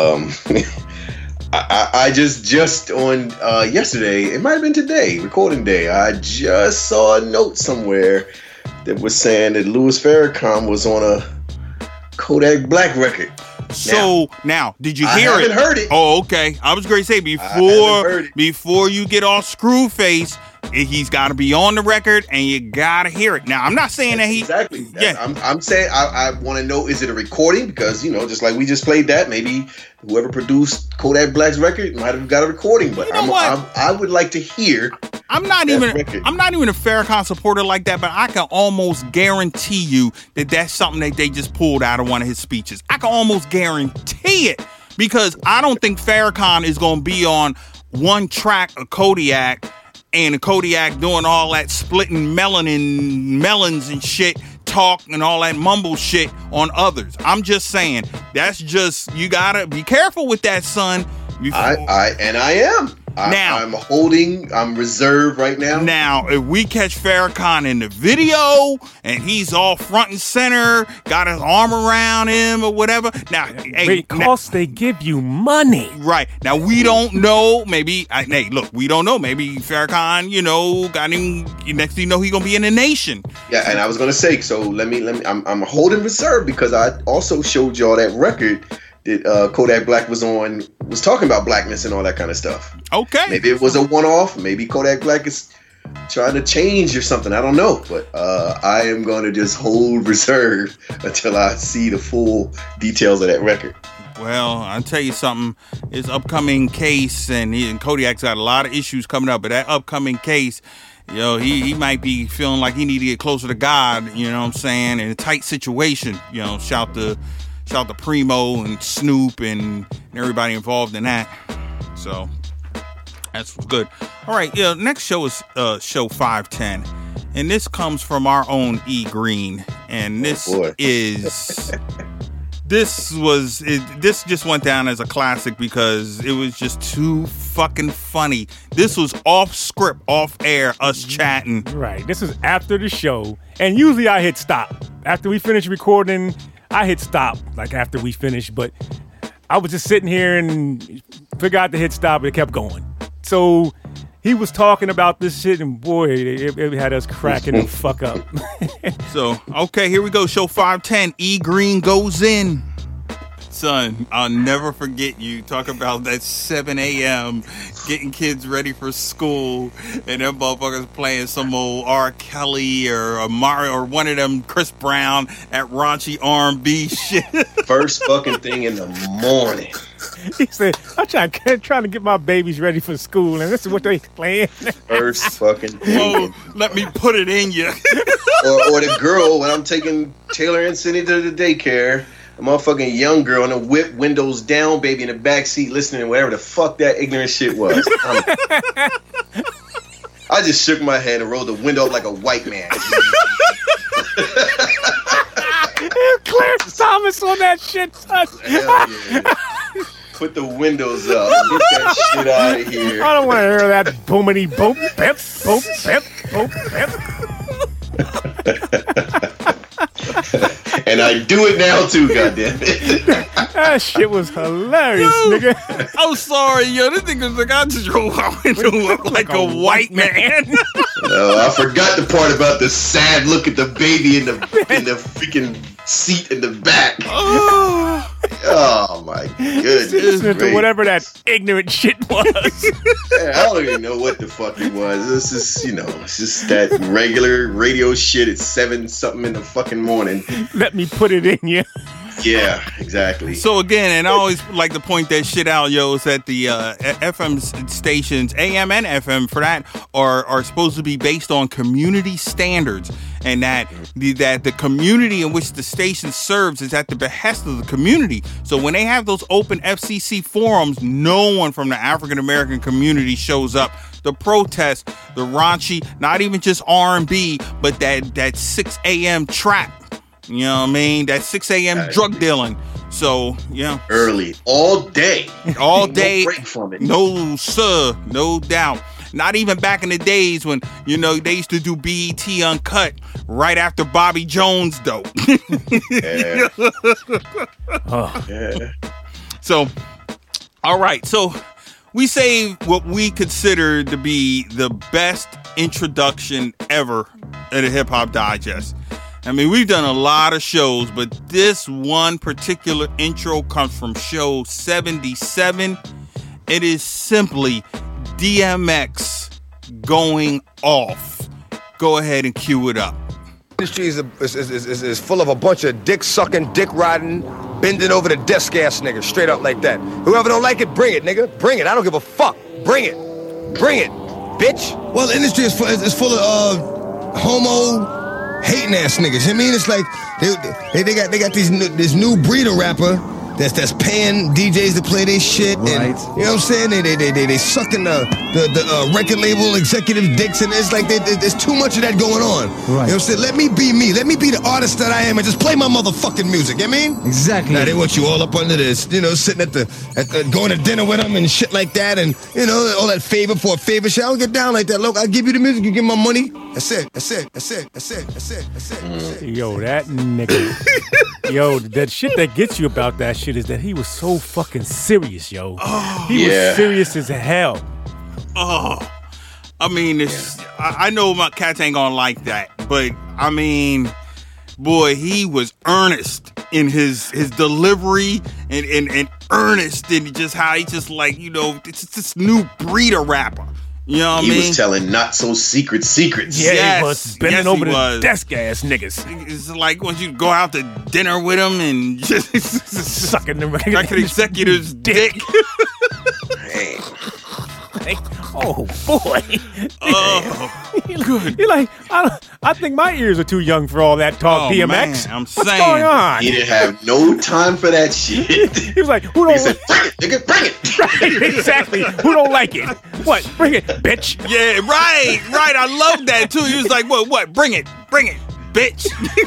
E: I just on yesterday, it might have been today, recording day, I just saw a note somewhere that was saying that Louis Farrakhan was on a Kodak Black record.
C: So now did you hear it?
E: I haven't heard it.
C: Oh, okay. I was going to say before you get all screw face, he's got to be on the record and you got to hear it. Now, I'm not saying that he
E: exactly. Yeah, I'm saying I want to know, is it a recording? Because just like we just played that, maybe whoever produced Kodak Black's record might have got a recording. But I would like to hear.
C: I'm not even a Farrakhan supporter like that, but I can almost guarantee you that that's something that they just pulled out of one of his speeches. I can almost guarantee it, because I don't think Farrakhan is going to be on one track of Kodiak, and Kodiak doing all that splitting melons and shit, talk and all that mumble shit on others. I'm just saying, you gotta be careful with that, son.
E: I am. I'm reserved right now.
C: Now, if we catch Farrakhan in the video and he's all front and center, got his arm around him or whatever. Now,
D: because they give you money.
C: Right. Now, we don't know. Maybe, we don't know. Maybe Farrakhan, got him. Next thing you know, he's going to be in the nation.
E: Yeah, and I was going to say, so let me, I'm holding reserve because I also showed y'all that record that Kodak Black was talking about blackness and all that kind of stuff.
C: Okay.
E: Maybe it was a one-off. Maybe Kodak Black is trying to change or something. I don't know. But I am going to just hold reserve until I see the full details of that record.
C: Well, I'll tell you something. His upcoming case, and Kodak's got a lot of issues coming up, but that upcoming case, he might be feeling like he need to get closer to God, you know what I'm saying, in a tight situation. Shout to Primo and Snoop and everybody involved in that. So that's good. All right, next show is show 510, and this comes from our own E Green, and this this just went down as a classic because it was just too fucking funny. This was off script, off air, us chatting.
D: Right. This is after the show, and usually I hit stop after we finish recording. I hit stop like after we finished, but I was just sitting here and forgot to hit stop, and it kept going. So he was talking about this shit, and boy, it had us cracking the fuck up.
C: So, okay, here we go. Show 510. E Green goes in. Son, I'll never forget you talk about that 7 a.m. getting kids ready for school, and them motherfuckers playing some old R. Kelly or a Mario or one of them Chris Brown at raunchy R&B shit.
E: First fucking thing in the morning.
D: He said, I'm trying to get my babies ready for school, and this is what they playing.
E: First fucking thing.
C: Let me put it in you.
E: or the girl, when I'm taking Taylor and Cindy to the daycare, a motherfucking young girl in the whip, windows down, baby in the back seat, listening to whatever the fuck that ignorant shit was. I just shook my head and rolled the window up like a white man.
D: Clarence Thomas on that shit, son.
E: Hell yeah. Put the windows up. Get that shit out of here.
D: I don't want to hear that boomity boom, pep, boom, pep, boom, pep.
E: And I do it now too, goddammit.
D: That shit was hilarious, nigga.
C: I'm sorry, this nigga's like, I just drove out into like a white man.
E: No, I forgot the part about the sad look at the baby in the freaking seat in the back. Oh my goodness.
D: Listening to whatever that ignorant shit was.
E: I don't even know what the fuck it was. This is, it's just that regular radio shit at 7-something in the fucking morning.
D: Let me put it in you.
E: Yeah, exactly.
C: So again, and I always like to point that shit out, is that the FM stations, AM and FM for that, are supposed to be based on community standards, and that the community in which the station serves is at the behest of the community. So when they have those open FCC forums, no one from the African American community shows up. The protest, the raunchy, not even just R&B, but that 6 a.m. trap. You know what I mean? That 6 a.m. drug dealing. So,
E: early. All day.
C: All day.
E: No break from it.
C: No, sir. No doubt. Not even back in the days when, they used to do BET Uncut right after Bobby Jones, though.
E: Yeah.
C: Yeah. So, all right. So, we say what we consider to be the best introduction ever at a Hip Hop Digest. I mean, we've done a lot of shows, but this one particular intro comes from show 77. It is simply DMX going off. Go ahead and cue it up.
K: Industry is full of a bunch of dick-sucking, dick-riding, bending over the desk ass niggas, straight up like that. Whoever don't like it, bring it, nigga. Bring it. I don't give a fuck. Bring it. Bring it, bitch.
A: Well, the industry is full of homo hating ass niggas. I mean, it's like they got this new breed of rapper that's paying DJs to play their shit, and you know what I'm saying? They sucking the record label executive dicks, and it's like there's too much of that going on. Right. You know what I'm saying? Let me be me. Let me be the artist that I am, and just play my motherfucking music. You know what I mean?
U: Exactly.
A: Now they want you all up under this, you know, sitting at going to dinner with them and shit like that, and you know all that favor for a favor shit. I don't get down like that. Look, I give you the music, you give my money. That's it.
D: Yo, that nigga. Yo, that shit that gets you about that shit is that he was so fucking serious, yo. He was serious as hell.
C: I mean, I know my cats ain't gonna like that, but I mean, boy, he was earnest in his delivery and earnest in just how he just like, you know, it's this new breed of rapper. You know what I mean?
E: He was telling not so secret secrets.
D: Yeah,
C: yes,
D: he was bending over the desk ass niggas.
C: It's like once you go out to dinner with him and just
D: sucking the record
C: executive's dick.
D: Hey. Oh boy!
C: Oh, good.
D: You're like, I think my ears are too young for all that talk. DMX,
C: man, I'm
D: what's
C: saying,
D: going on?
E: He didn't have no time for that shit.
D: He was like, "Who don't?"
E: He said, "Bring it, nigga, bring it."
D: Right, exactly. Who don't like it? What? Bring it, bitch.
C: Yeah, right. I love that too. He was like, "What? Bring it, bitch."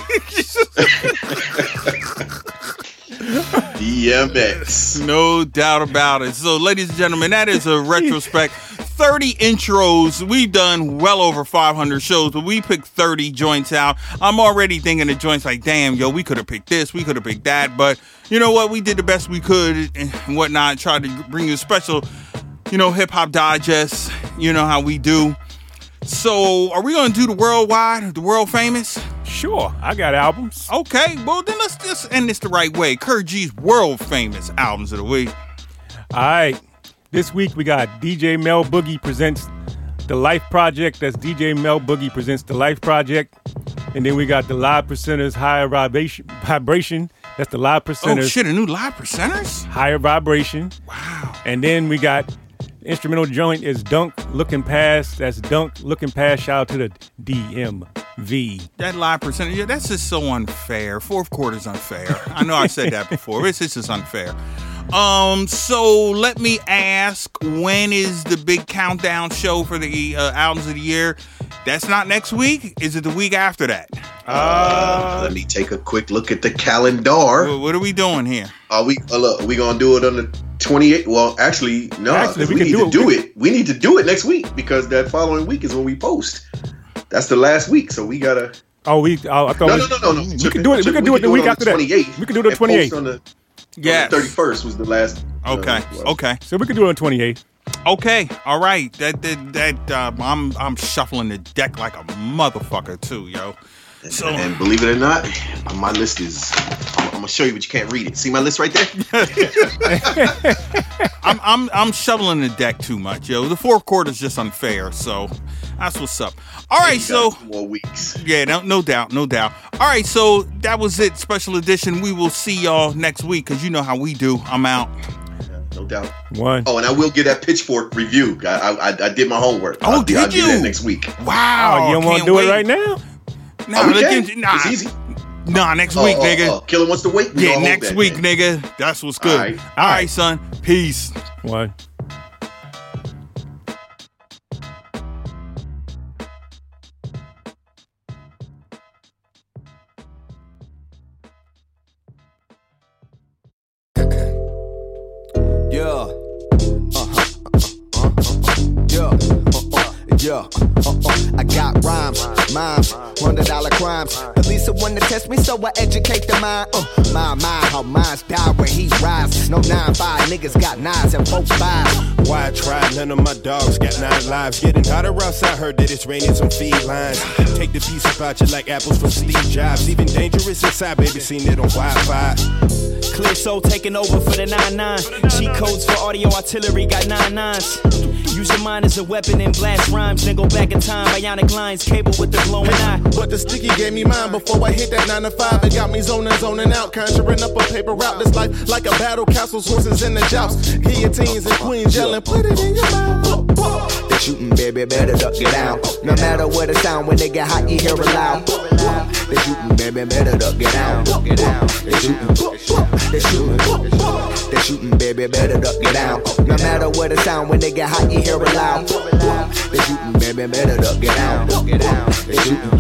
E: DMX.
C: No doubt about it. So, ladies and gentlemen, that is a retrospect. 30 intros. We've done well over 500 shows, but we picked 30 joints out. I'm already thinking of joints like, damn, yo, we could have picked this, we could have picked that, but you know what? We did the best we could and whatnot. Tried to bring you a special, you know, hip-hop digest. You know how we do. So, are we going to do the worldwide, the world famous?
D: Sure, I got albums.
C: Okay, well then let's just end this the right way. Kurt G's world famous albums of the week.
D: All right, this week we got DJ Mel Boogie presents The Life Project. That's DJ Mel Boogie presents The Life Project. And then we got the Live Percenters Higher Vibration. That's the Live Percenters.
C: Oh shit, a new Live Percenters?
D: Higher Vibration.
C: Wow.
D: And then we got instrumental joint is Dunk Looking Past. That's Dunk Looking Past. Shout out to the DMV.
C: That Live Percentage, yeah, that's just so unfair. Fourth quarter's unfair. I know I said that before. It's just unfair. So let me ask, when is the big countdown show for the albums of the year? That's not next week. Is it the week after that?
E: Let me take a quick look at the calendar.
C: What are we doing here?
E: We gonna do it on the 28th? Well, actually, no.
D: Actually,
E: we need to do it. We need to do it next week because that following week is when we post. That's the last week, so we gotta.
D: I thought
E: no.
D: We can do it. We can do it the week after that.
E: 28th.
D: We can do it on the 28th.
C: Yeah,
E: the 31st was the last.
C: Okay.
D: So we can do it on 28th.
C: Okay, all right. I'm shuffling the deck like a motherfucker too, yo.
E: So, and believe it or not, my list is. I'm gonna show you, but you can't read it. See my list right there?
C: I'm shoveling the deck too much, yo. The fourth quarter is just unfair, so that's what's up. All right, so
E: 2 more weeks.
C: Yeah, no doubt. All right, so that was it. Special edition. We will see y'all next week because you know how we do. I'm out.
E: No doubt.
D: One.
E: Oh, and I will get that Pitchfork review. I did my homework.
C: Oh,
E: I'll
C: did
E: do
C: you?
E: that next week.
C: Wow.
D: You don't want to do it right now?
C: Nah,
E: it's easy.
C: Nah, next week, nigga.
E: Killer wants to wait.
C: Yeah, next week, nigga. That's what's good. All right, son. Peace.
D: One.
V: I got rhymes, mimes, $100 crimes. Police want to test me, so I educate the mind. My mind, how minds die where he rise. No 9-5, niggas got 9s and 4-5.
W: Why I try? None of my dogs got 9 lives. Getting hotter outside, heard that it's raining some felines. Take the piece about you like apples from Steve Jobs. Even dangerous inside, baby, seen it on Wi-Fi.
X: Clear Soul taking over for the 9-9. Cheat codes for audio artillery got 9-9s. Use your mind as a weapon and blast rhymes. Then go back in time, bionic lines, cable with the glowing eye.
W: But the sticky gave me mine before I hit that 9 to 5. It got me zoning out, conjuring up a paper route. This life like a battle, castles, horses, and the joust. Guillotines and queens yelling, put it in your mouth.
V: They shooting, baby, better duck it out. No matter what the sound, when they get hot, you hear it loud. They shooting, baby, better duck it out. They shooting. They shooting, baby, better duck it out. No matter what it sound, when they get hot, you hear it loud. They shooting, baby, better duck it out. They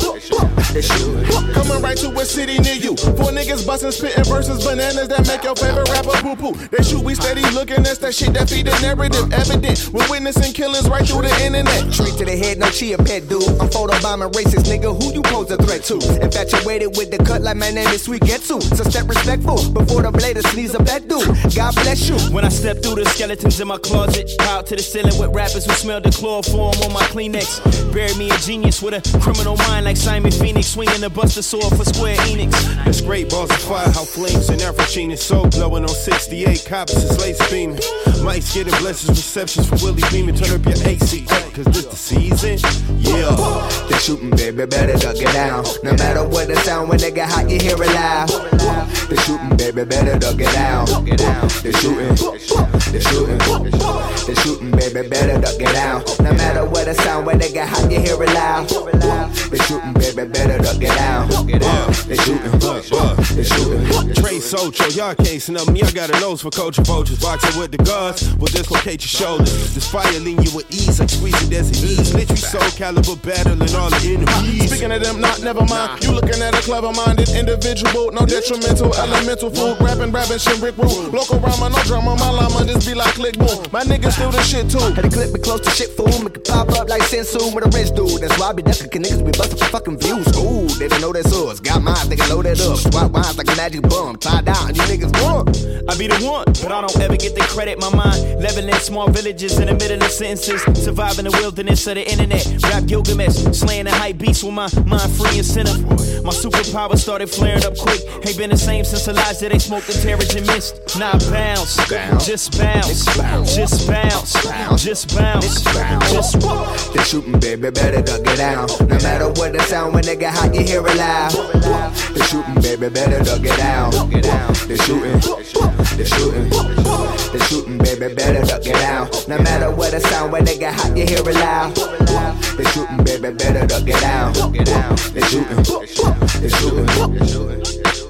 V: shooting.
W: Coming right to a city near you. 4 niggas busting, spitting verses, bananas that make your favorite rapper poo poo. They shoot, we steady looking, that's that shit that feed the narrative. Evident, we're witnessing killings right through the internet.
V: Straight to the head, no chia pet, dude. I'm photobombing racist, nigga. Who you pose a threat to? Infatuated with the cut like my name is Sweet Getsu. So step respectful before the blade sneeze up that dude. God bless you.
X: When I step through the skeletons in my closet, out to the ceiling with rappers who smell the chloroform on my Kleenex. Bury me a genius with a criminal mind like Simon Phoenix, swinging the Buster Sword for Square Enix.
W: It's great balls of fire, how flames and Afrochine so glowing on 68 copies, is lace beaming. Mike's getting blessings, receptions from Willie Beeman. Turn up your AC, cause this the season. Yeah.
V: They shooting, baby, better duck it down. No matter what the sound, when they get hot, you hear it loud. They shooting, baby, better duck it down. They shooting, they shooting, they shooting, baby, better duck it down. No matter what the sound, when they get hot, you hear it loud. They shooting, baby, better duck it down. They shooting, they shooting.
W: Trey Socho, y'all can't snub me. I got a nose for culture vultures. Boxing with the guards will dislocate your shoulders. This fire lean you with ease, like squeezing desert ease. Literally soul caliber battling all the enemies. Speaking of them, not never mind. You looking at a clever-minded individual, no detrimental, elemental food. Rapping, shit, Rick Rule. Local rhyme, no drama, my llama just be like click boom. My niggas still the shit too.
V: Had to clip me close to shit fool, make it pop up like Sensu with a rich dude. That's why I be ducking niggas be busting for fucking views. Ooh, they don't know that's us. Got mine, they can load that up. Swap wines like a magic bomb. Tie down, you niggas gone.
X: I be the one, but I don't ever get the credit. My mind leveling small villages in the middle of sentences, surviving the wilderness of the internet. Rap Gilgamesh, slaying the hype beats with my mind free and center. My superpower started flaring up quick. Ain't been the same since Elijah. They smoked the Terrigen mist. Now bounce, just bounce, just bounce, just bounce, just.
V: They shooting, baby, better duck it down. No matter what the sound, when they get hot, you hear it loud. They shooting, baby, better duck it down. They shooting, they shooting, they shooting, baby, better duck it down. No matter what the sound, when they get hot, you hear it loud. They shooting, baby, better duck it down. They shooting, they shooting, they shooting.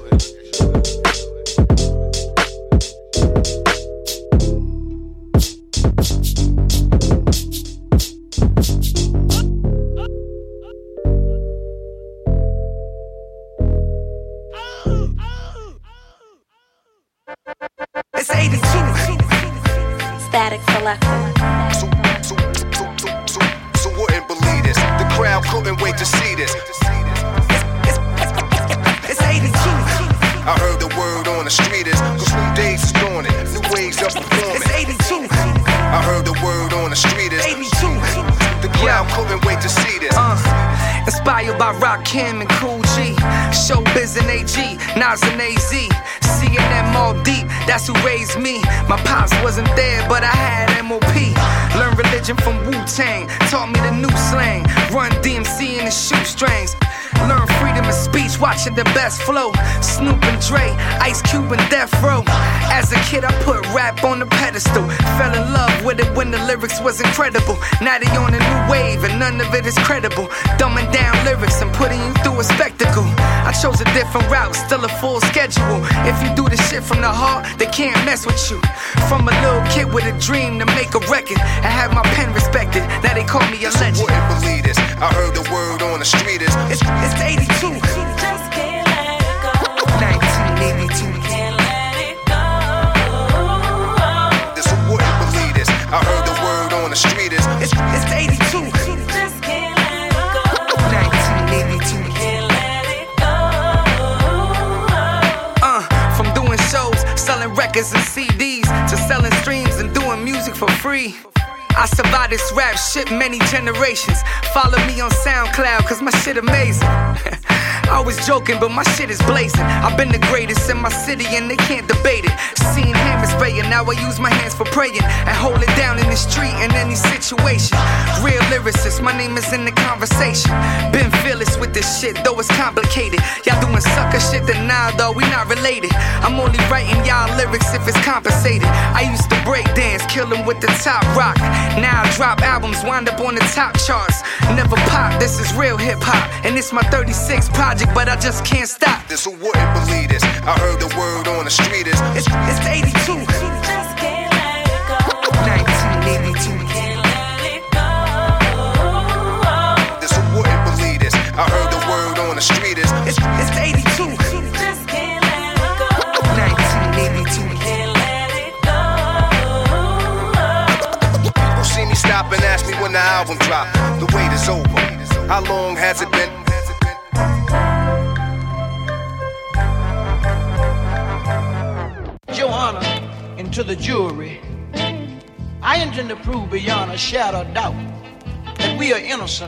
F: It's 82. Static Selector.
K: So wouldn't believe this. The crowd couldn't wait to see this.
F: It's 82.
K: I heard the word on the street is cause new days is dawning, new ways of performing.
F: It's 82.
K: I heard the word on the street is
F: 82.
K: The crowd couldn't wait to see this.
F: Inspired by Rakim and Cool G, Showbiz and AG, Nas and AZ, CNN all deep, that's who raised me. My pops wasn't there, but I had MOP. Learned religion from Wu-Tang, taught me the new slang. Run DMC in the shoestrings. Learn freedom of speech, watching the best flow. Snoop and Dre, Ice Cube and Death Row. As a kid, I put rap on the pedestal. Fell in love with it when the lyrics was incredible. Now they on a new wave and none of it is credible. Dumbing down lyrics and putting you through a spectacle. I chose a different route, still a full schedule. If you do the shit from the heart, they can't mess with you. From a little kid with a dream to make a record and have my pen respected. Now they call me a legend.
K: Wouldn't believe this. I heard the word on the street is
F: it's 82. Just can't let it go. 1982. Can't let it go.
K: This who wouldn't believe this. I heard the word on the street is
F: it's 82. Just can't let it go. 1982. Can't let it go. From doing shows, selling records and CDs to selling streams and doing music for free. I survived this rap shit many generations. Follow me on SoundCloud, cause my shit amazing. I was joking, but my shit is blazing. I've been the greatest in my city and they can't debate it. Seeing hammers spraying, now I use my hands for praying and hold it down in the street in any situation. Real lyricist, my name is in the conversation. Been fearless with this shit, though it's complicated. Y'all doing sucker shit, then nah, though we not related. I'm only writing y'all lyrics if it's compensated. I used to break dance, kill them with the top rock. Now I drop albums, wind up on the top charts. Never pop, this is real hip hop. And it's my 36 project, but I just can't stop.
K: This who wouldn't believe this. I heard the word on the street is
F: It's 82. 1982.
G: This who wouldn't believe this. I heard the word on the street is
F: it's 82. 1982.
G: People see me stop and ask me when the album drop. The wait is over. How long has it been?
I: Your Honor, and to the jury, I intend to prove beyond a shadow of doubt that we are innocent.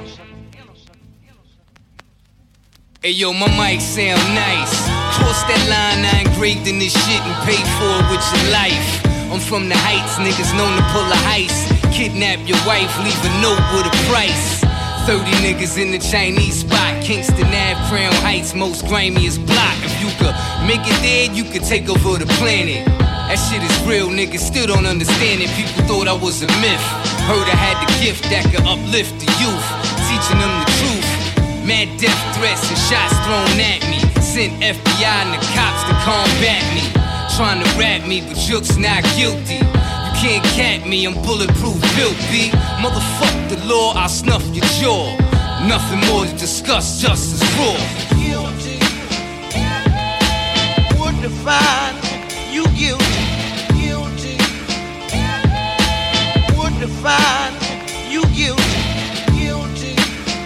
F: Hey yo, my mic sound nice. Cross that line, I engraved in this shit and paid for it with your life. I'm from the heights, niggas known to pull a heist. Kidnap your wife, leave a note with a price. 30 niggas in the Chinese spot. Kingston Ave, Crown Heights, most grimiest block. If you could make it there, you could take over the planet. That shit is real, niggas still don't understand it. People thought I was a myth. Heard I had the gift that could uplift the youth, teaching them the truth. Mad death threats and shots thrown at me. Sent FBI and the cops to combat me. Trying to rap me, but Jook's not guilty. You can't cat me, I'm bulletproof built, B. Motherfuck the law, I'll snuff your jaw. Nothing more to discuss, justice raw.
I: Guilty. Would define you guilty. Guilty. Would define you guilty. Guilty.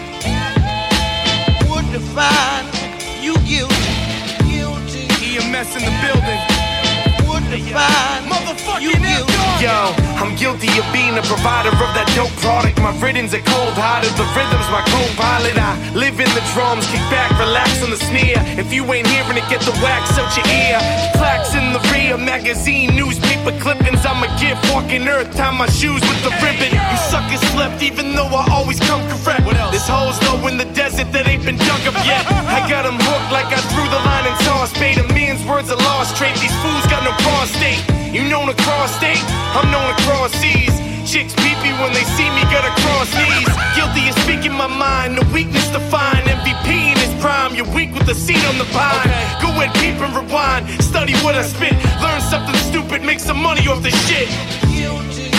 I: Would define you guilty. Guilty.
G: EMS in the building.
I: Would define you guilty.
G: Yo, I'm guilty of being a provider of that dope product. My rhythms are cold-hearted, the rhythm's my co-pilot. I live in the drums, kick back, relax on the snare. If you ain't hearing it, get the wax out your ear. Plaques in the rear, magazine, newspaper clippings. I'm a gift, walking earth, tie my shoes with the ribbon. You suckers slept, even though I always come correct. This hole's low in the desert that ain't been dug up yet. I got them hooked like I threw the line and tossed bait. A man's words are lost trait. These fools got no prostate. You known across state, I'm known across seas. Chicks pee-pee when they see me, gotta cross knees. Guilty of speaking my mind, the weakness to find. MVP in his prime, you're weak with the seat on the pine. Go ahead, peep and rewind, study what I spit. Learn something stupid, make some money off the shit.
I: Guilty.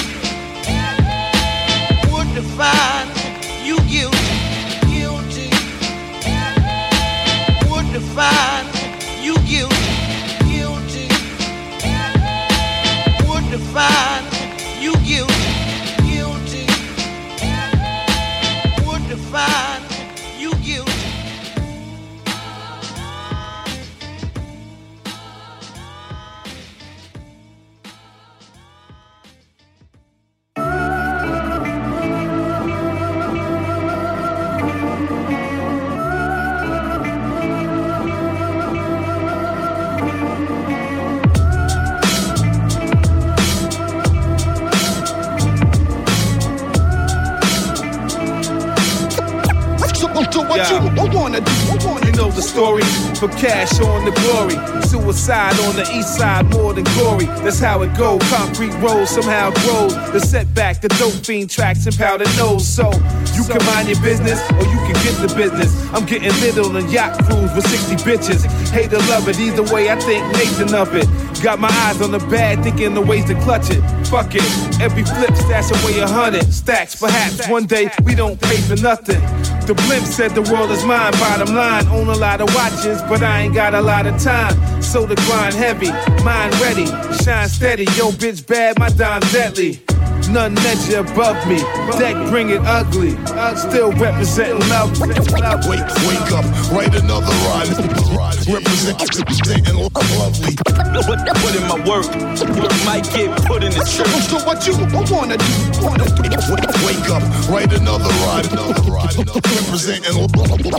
I: Would define you guilty. Guilty. Would define you guilty. Define you guilty, guilty. Would define you guilty.
J: So what you wanna do? You know the story, for cash on the glory. Suicide on the east side, more than glory. That's how it go. Concrete rolls somehow grows. The setback, the dope fiend tracks and powder nose. So you can mind your business, or you can get the business. I'm getting little on yacht cruise with 60 bitches. Hate or love it, either way I think Nathan of it. Got my eyes on the bag, thinking the ways to clutch it. Fuck it, every flip stash away 100 stacks. Perhaps one day we don't pay for nothing. The blimp said the world is mine, bottom line. Own a lot of watches, but I ain't got a lot of time. So the grind heavy, mind ready, shine steady. Yo, bitch bad, my dime deadly. None measure above me, deck bring it ugly. Still representing love.
H: Wake up, write another rhyme. Representing lovely.
J: Put in my work might get put in the church.
H: So what you wanna do? Wake up, write another rhyme. Representing lovely.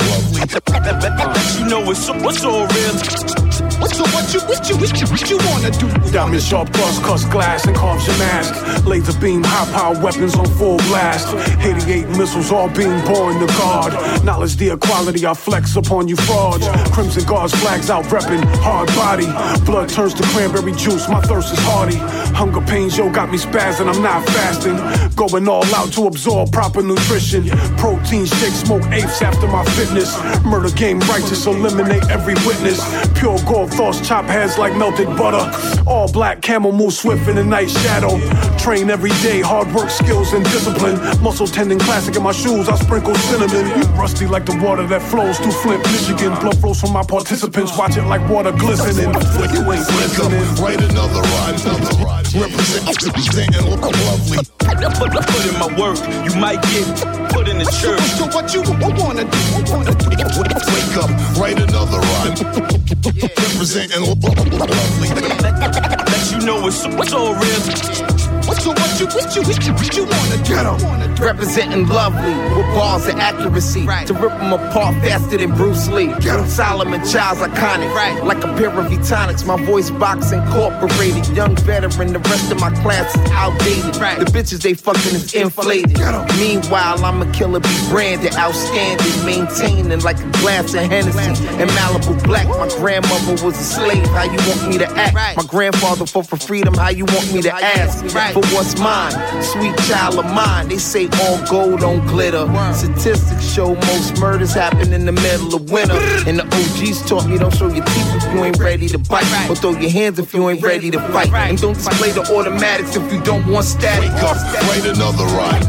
J: You know it's all real.
H: So what you wanna do?
J: Diamond sharp cuts glass and carves your mask. Laser beam, high power weapons on full blast. 88 missiles all being born to guard. Knowledge the equality I flex upon you frauds. Crimson guards flags out reppin', hard body. Blood turns to cranberry juice, my thirst is hardy. Hunger pains, yo, got me spazzing, I'm not fasting. Going all out to absorb proper nutrition. Protein shake, smoke apes after my fitness. Murder game righteous, eliminate every witness. Pure gold thoughts chop heads like melted butter. All black camel move swift in the night shadow. Train every day, hard work, skills, and discipline. Muscle tendon classic in my shoes, I sprinkle cinnamon. You rusty like the water that flows through Flint, Michigan. Blood flows from my participants, watch it like water glistening. You ain't listening.
H: Write another rhyme, representing lovely.
X: Put in my work, you might get put in the church.
H: So what you wanna do? Wake up, write another rhyme, representing lovely.
X: Let you know it's so real.
H: So what you wanna get 'em?
V: Representing lovely with bars of accuracy to rip them apart faster than Bruce Lee. Solomon Child's iconic, like a pair of Etonics. My voice box incorporated. Young veteran, the rest of my class is outdated. The bitches they fucking is inflated. Meanwhile, I'm a killer, be branded, outstanding, maintaining like a glass of Hennessy and Malibu Black. My grandmother was a slave. How you want me to act? My grandfather fought for freedom. How you want me to ask for what's mine? Sweet child of mine. They say all gold don't glitter. Statistics show most murders happen in the middle of winter. And the OGs taught me don't show your teeth if you ain't ready to bite, or throw your hands if you ain't ready to fight. And don't display the automatics if you don't want static.
H: Wake up, write another rhyme.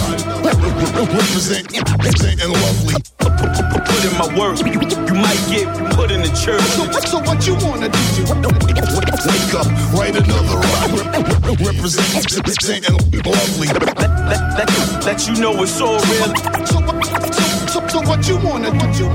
H: Representing lovely.
X: Put in my work, you might get put in the church.
H: So what you wanna do? Wake up, write another rhyme. Representing lovely.
X: Let you know it's so real.
H: So what you wanna do?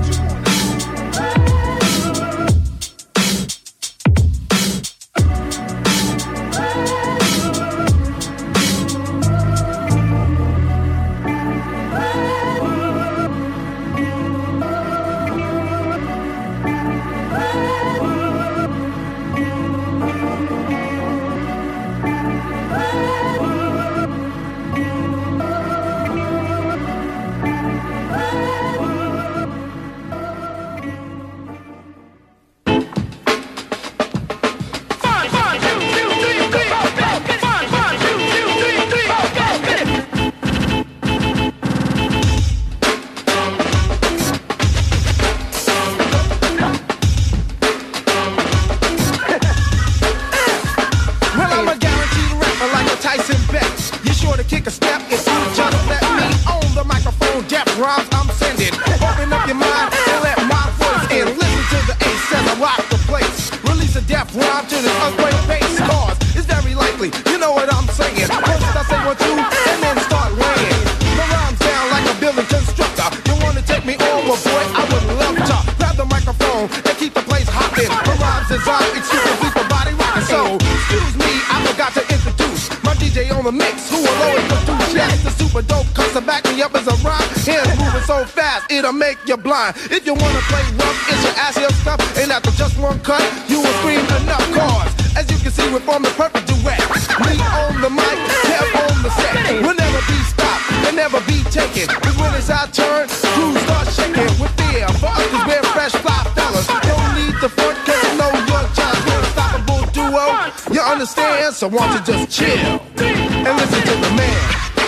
H: It'll make you blind. If you wanna play rough, it's your ass heel stuff. And after just one cut, you will scream enough cars. As you can see, we form the perfect duet. Me on the mic, Kev on the set. We'll never be stopped and never be taken. Cause when it's our turn, crews start shaking with fear. For us, cause we're fresh fly fellas. Don't need to front, cause you know your child's an unstoppable duo. You understand? So why don't you just chill and listen to the man.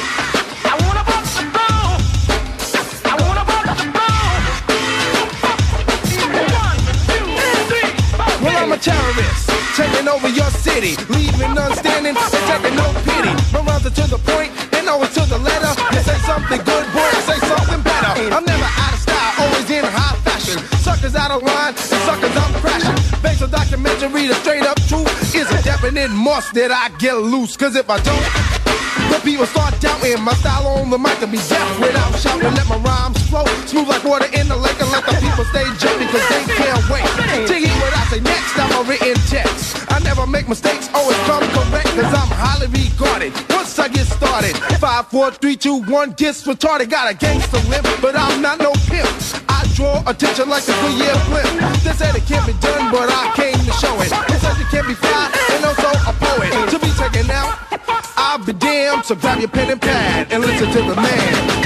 H: Terrorists taking over your city, leaving none standing and taking no pity. My rhymes are to the point and always to the letter. You say something good, boy, I say something better. I'm never out of style, always in high fashion. Suckers out of line and suckers I'm crashing. Based on documentary, the straight up truth is a definite must that I get loose. Cause if I don't, the people start doubting my style on the mic to be deaf without shouting. Let my rhymes flow smooth like water in the lake, and let the people stay jumping cause they can't wait to hear what I say next. I'm a written text. I never make mistakes, always come correct cause I'm highly regarded. Once I get started, 5, 4, 3, 2, 1 gets retarded. Got a gangster limp, but I'm not no pimp. I draw attention like a Goodyear blimp. They said it can't be done, but I came to show it. They said it can't be fly, and also a poet. To be taken out, I'll be damned. So grab your pen and pad and listen to the man.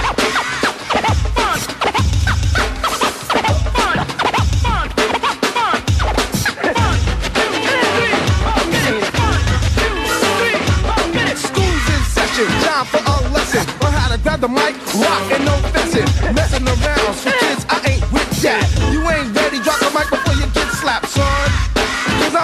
H: Time for a lesson on how to grab the mic, rock and no fencing. Messing around, so kids, I ain't with that. You ain't ready, drop the mic before you get slapped, son.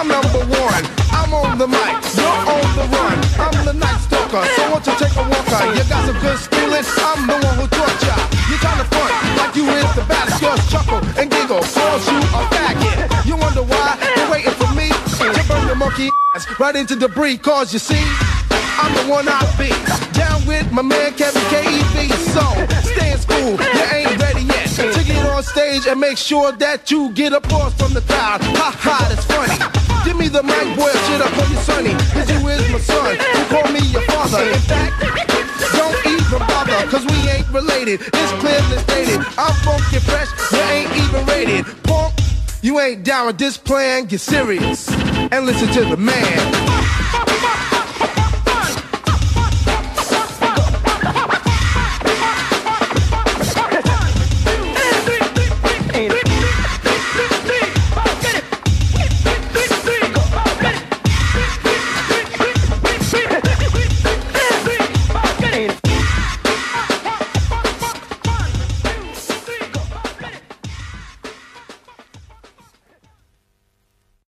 W: I'm number one. I'm on the mic, you're on the run. I'm the night stalker, so won't you take a walker? You got some good schooling, I'm the one who taught ya. You tryna front like you is the baddest. Girls chuckle and giggle, calls you a faggot. You wonder why you're waiting for me to burn your monkey ass right into debris. Cause you see, I'm the one I be. Down with my man Kevin K.E.B. So, stay in school, you ain't ready yet to get on stage and make sure that you get applause from the crowd. Ha ha, that's funny. Give me the mic, boy, shit up on you, sonny. Cause you is my son, you call me your father. In fact, don't even bother, cause we ain't related. It's clearly stated, I'm funky fresh, you ain't even rated. Punk, you ain't down with this plan, get serious and listen to the man.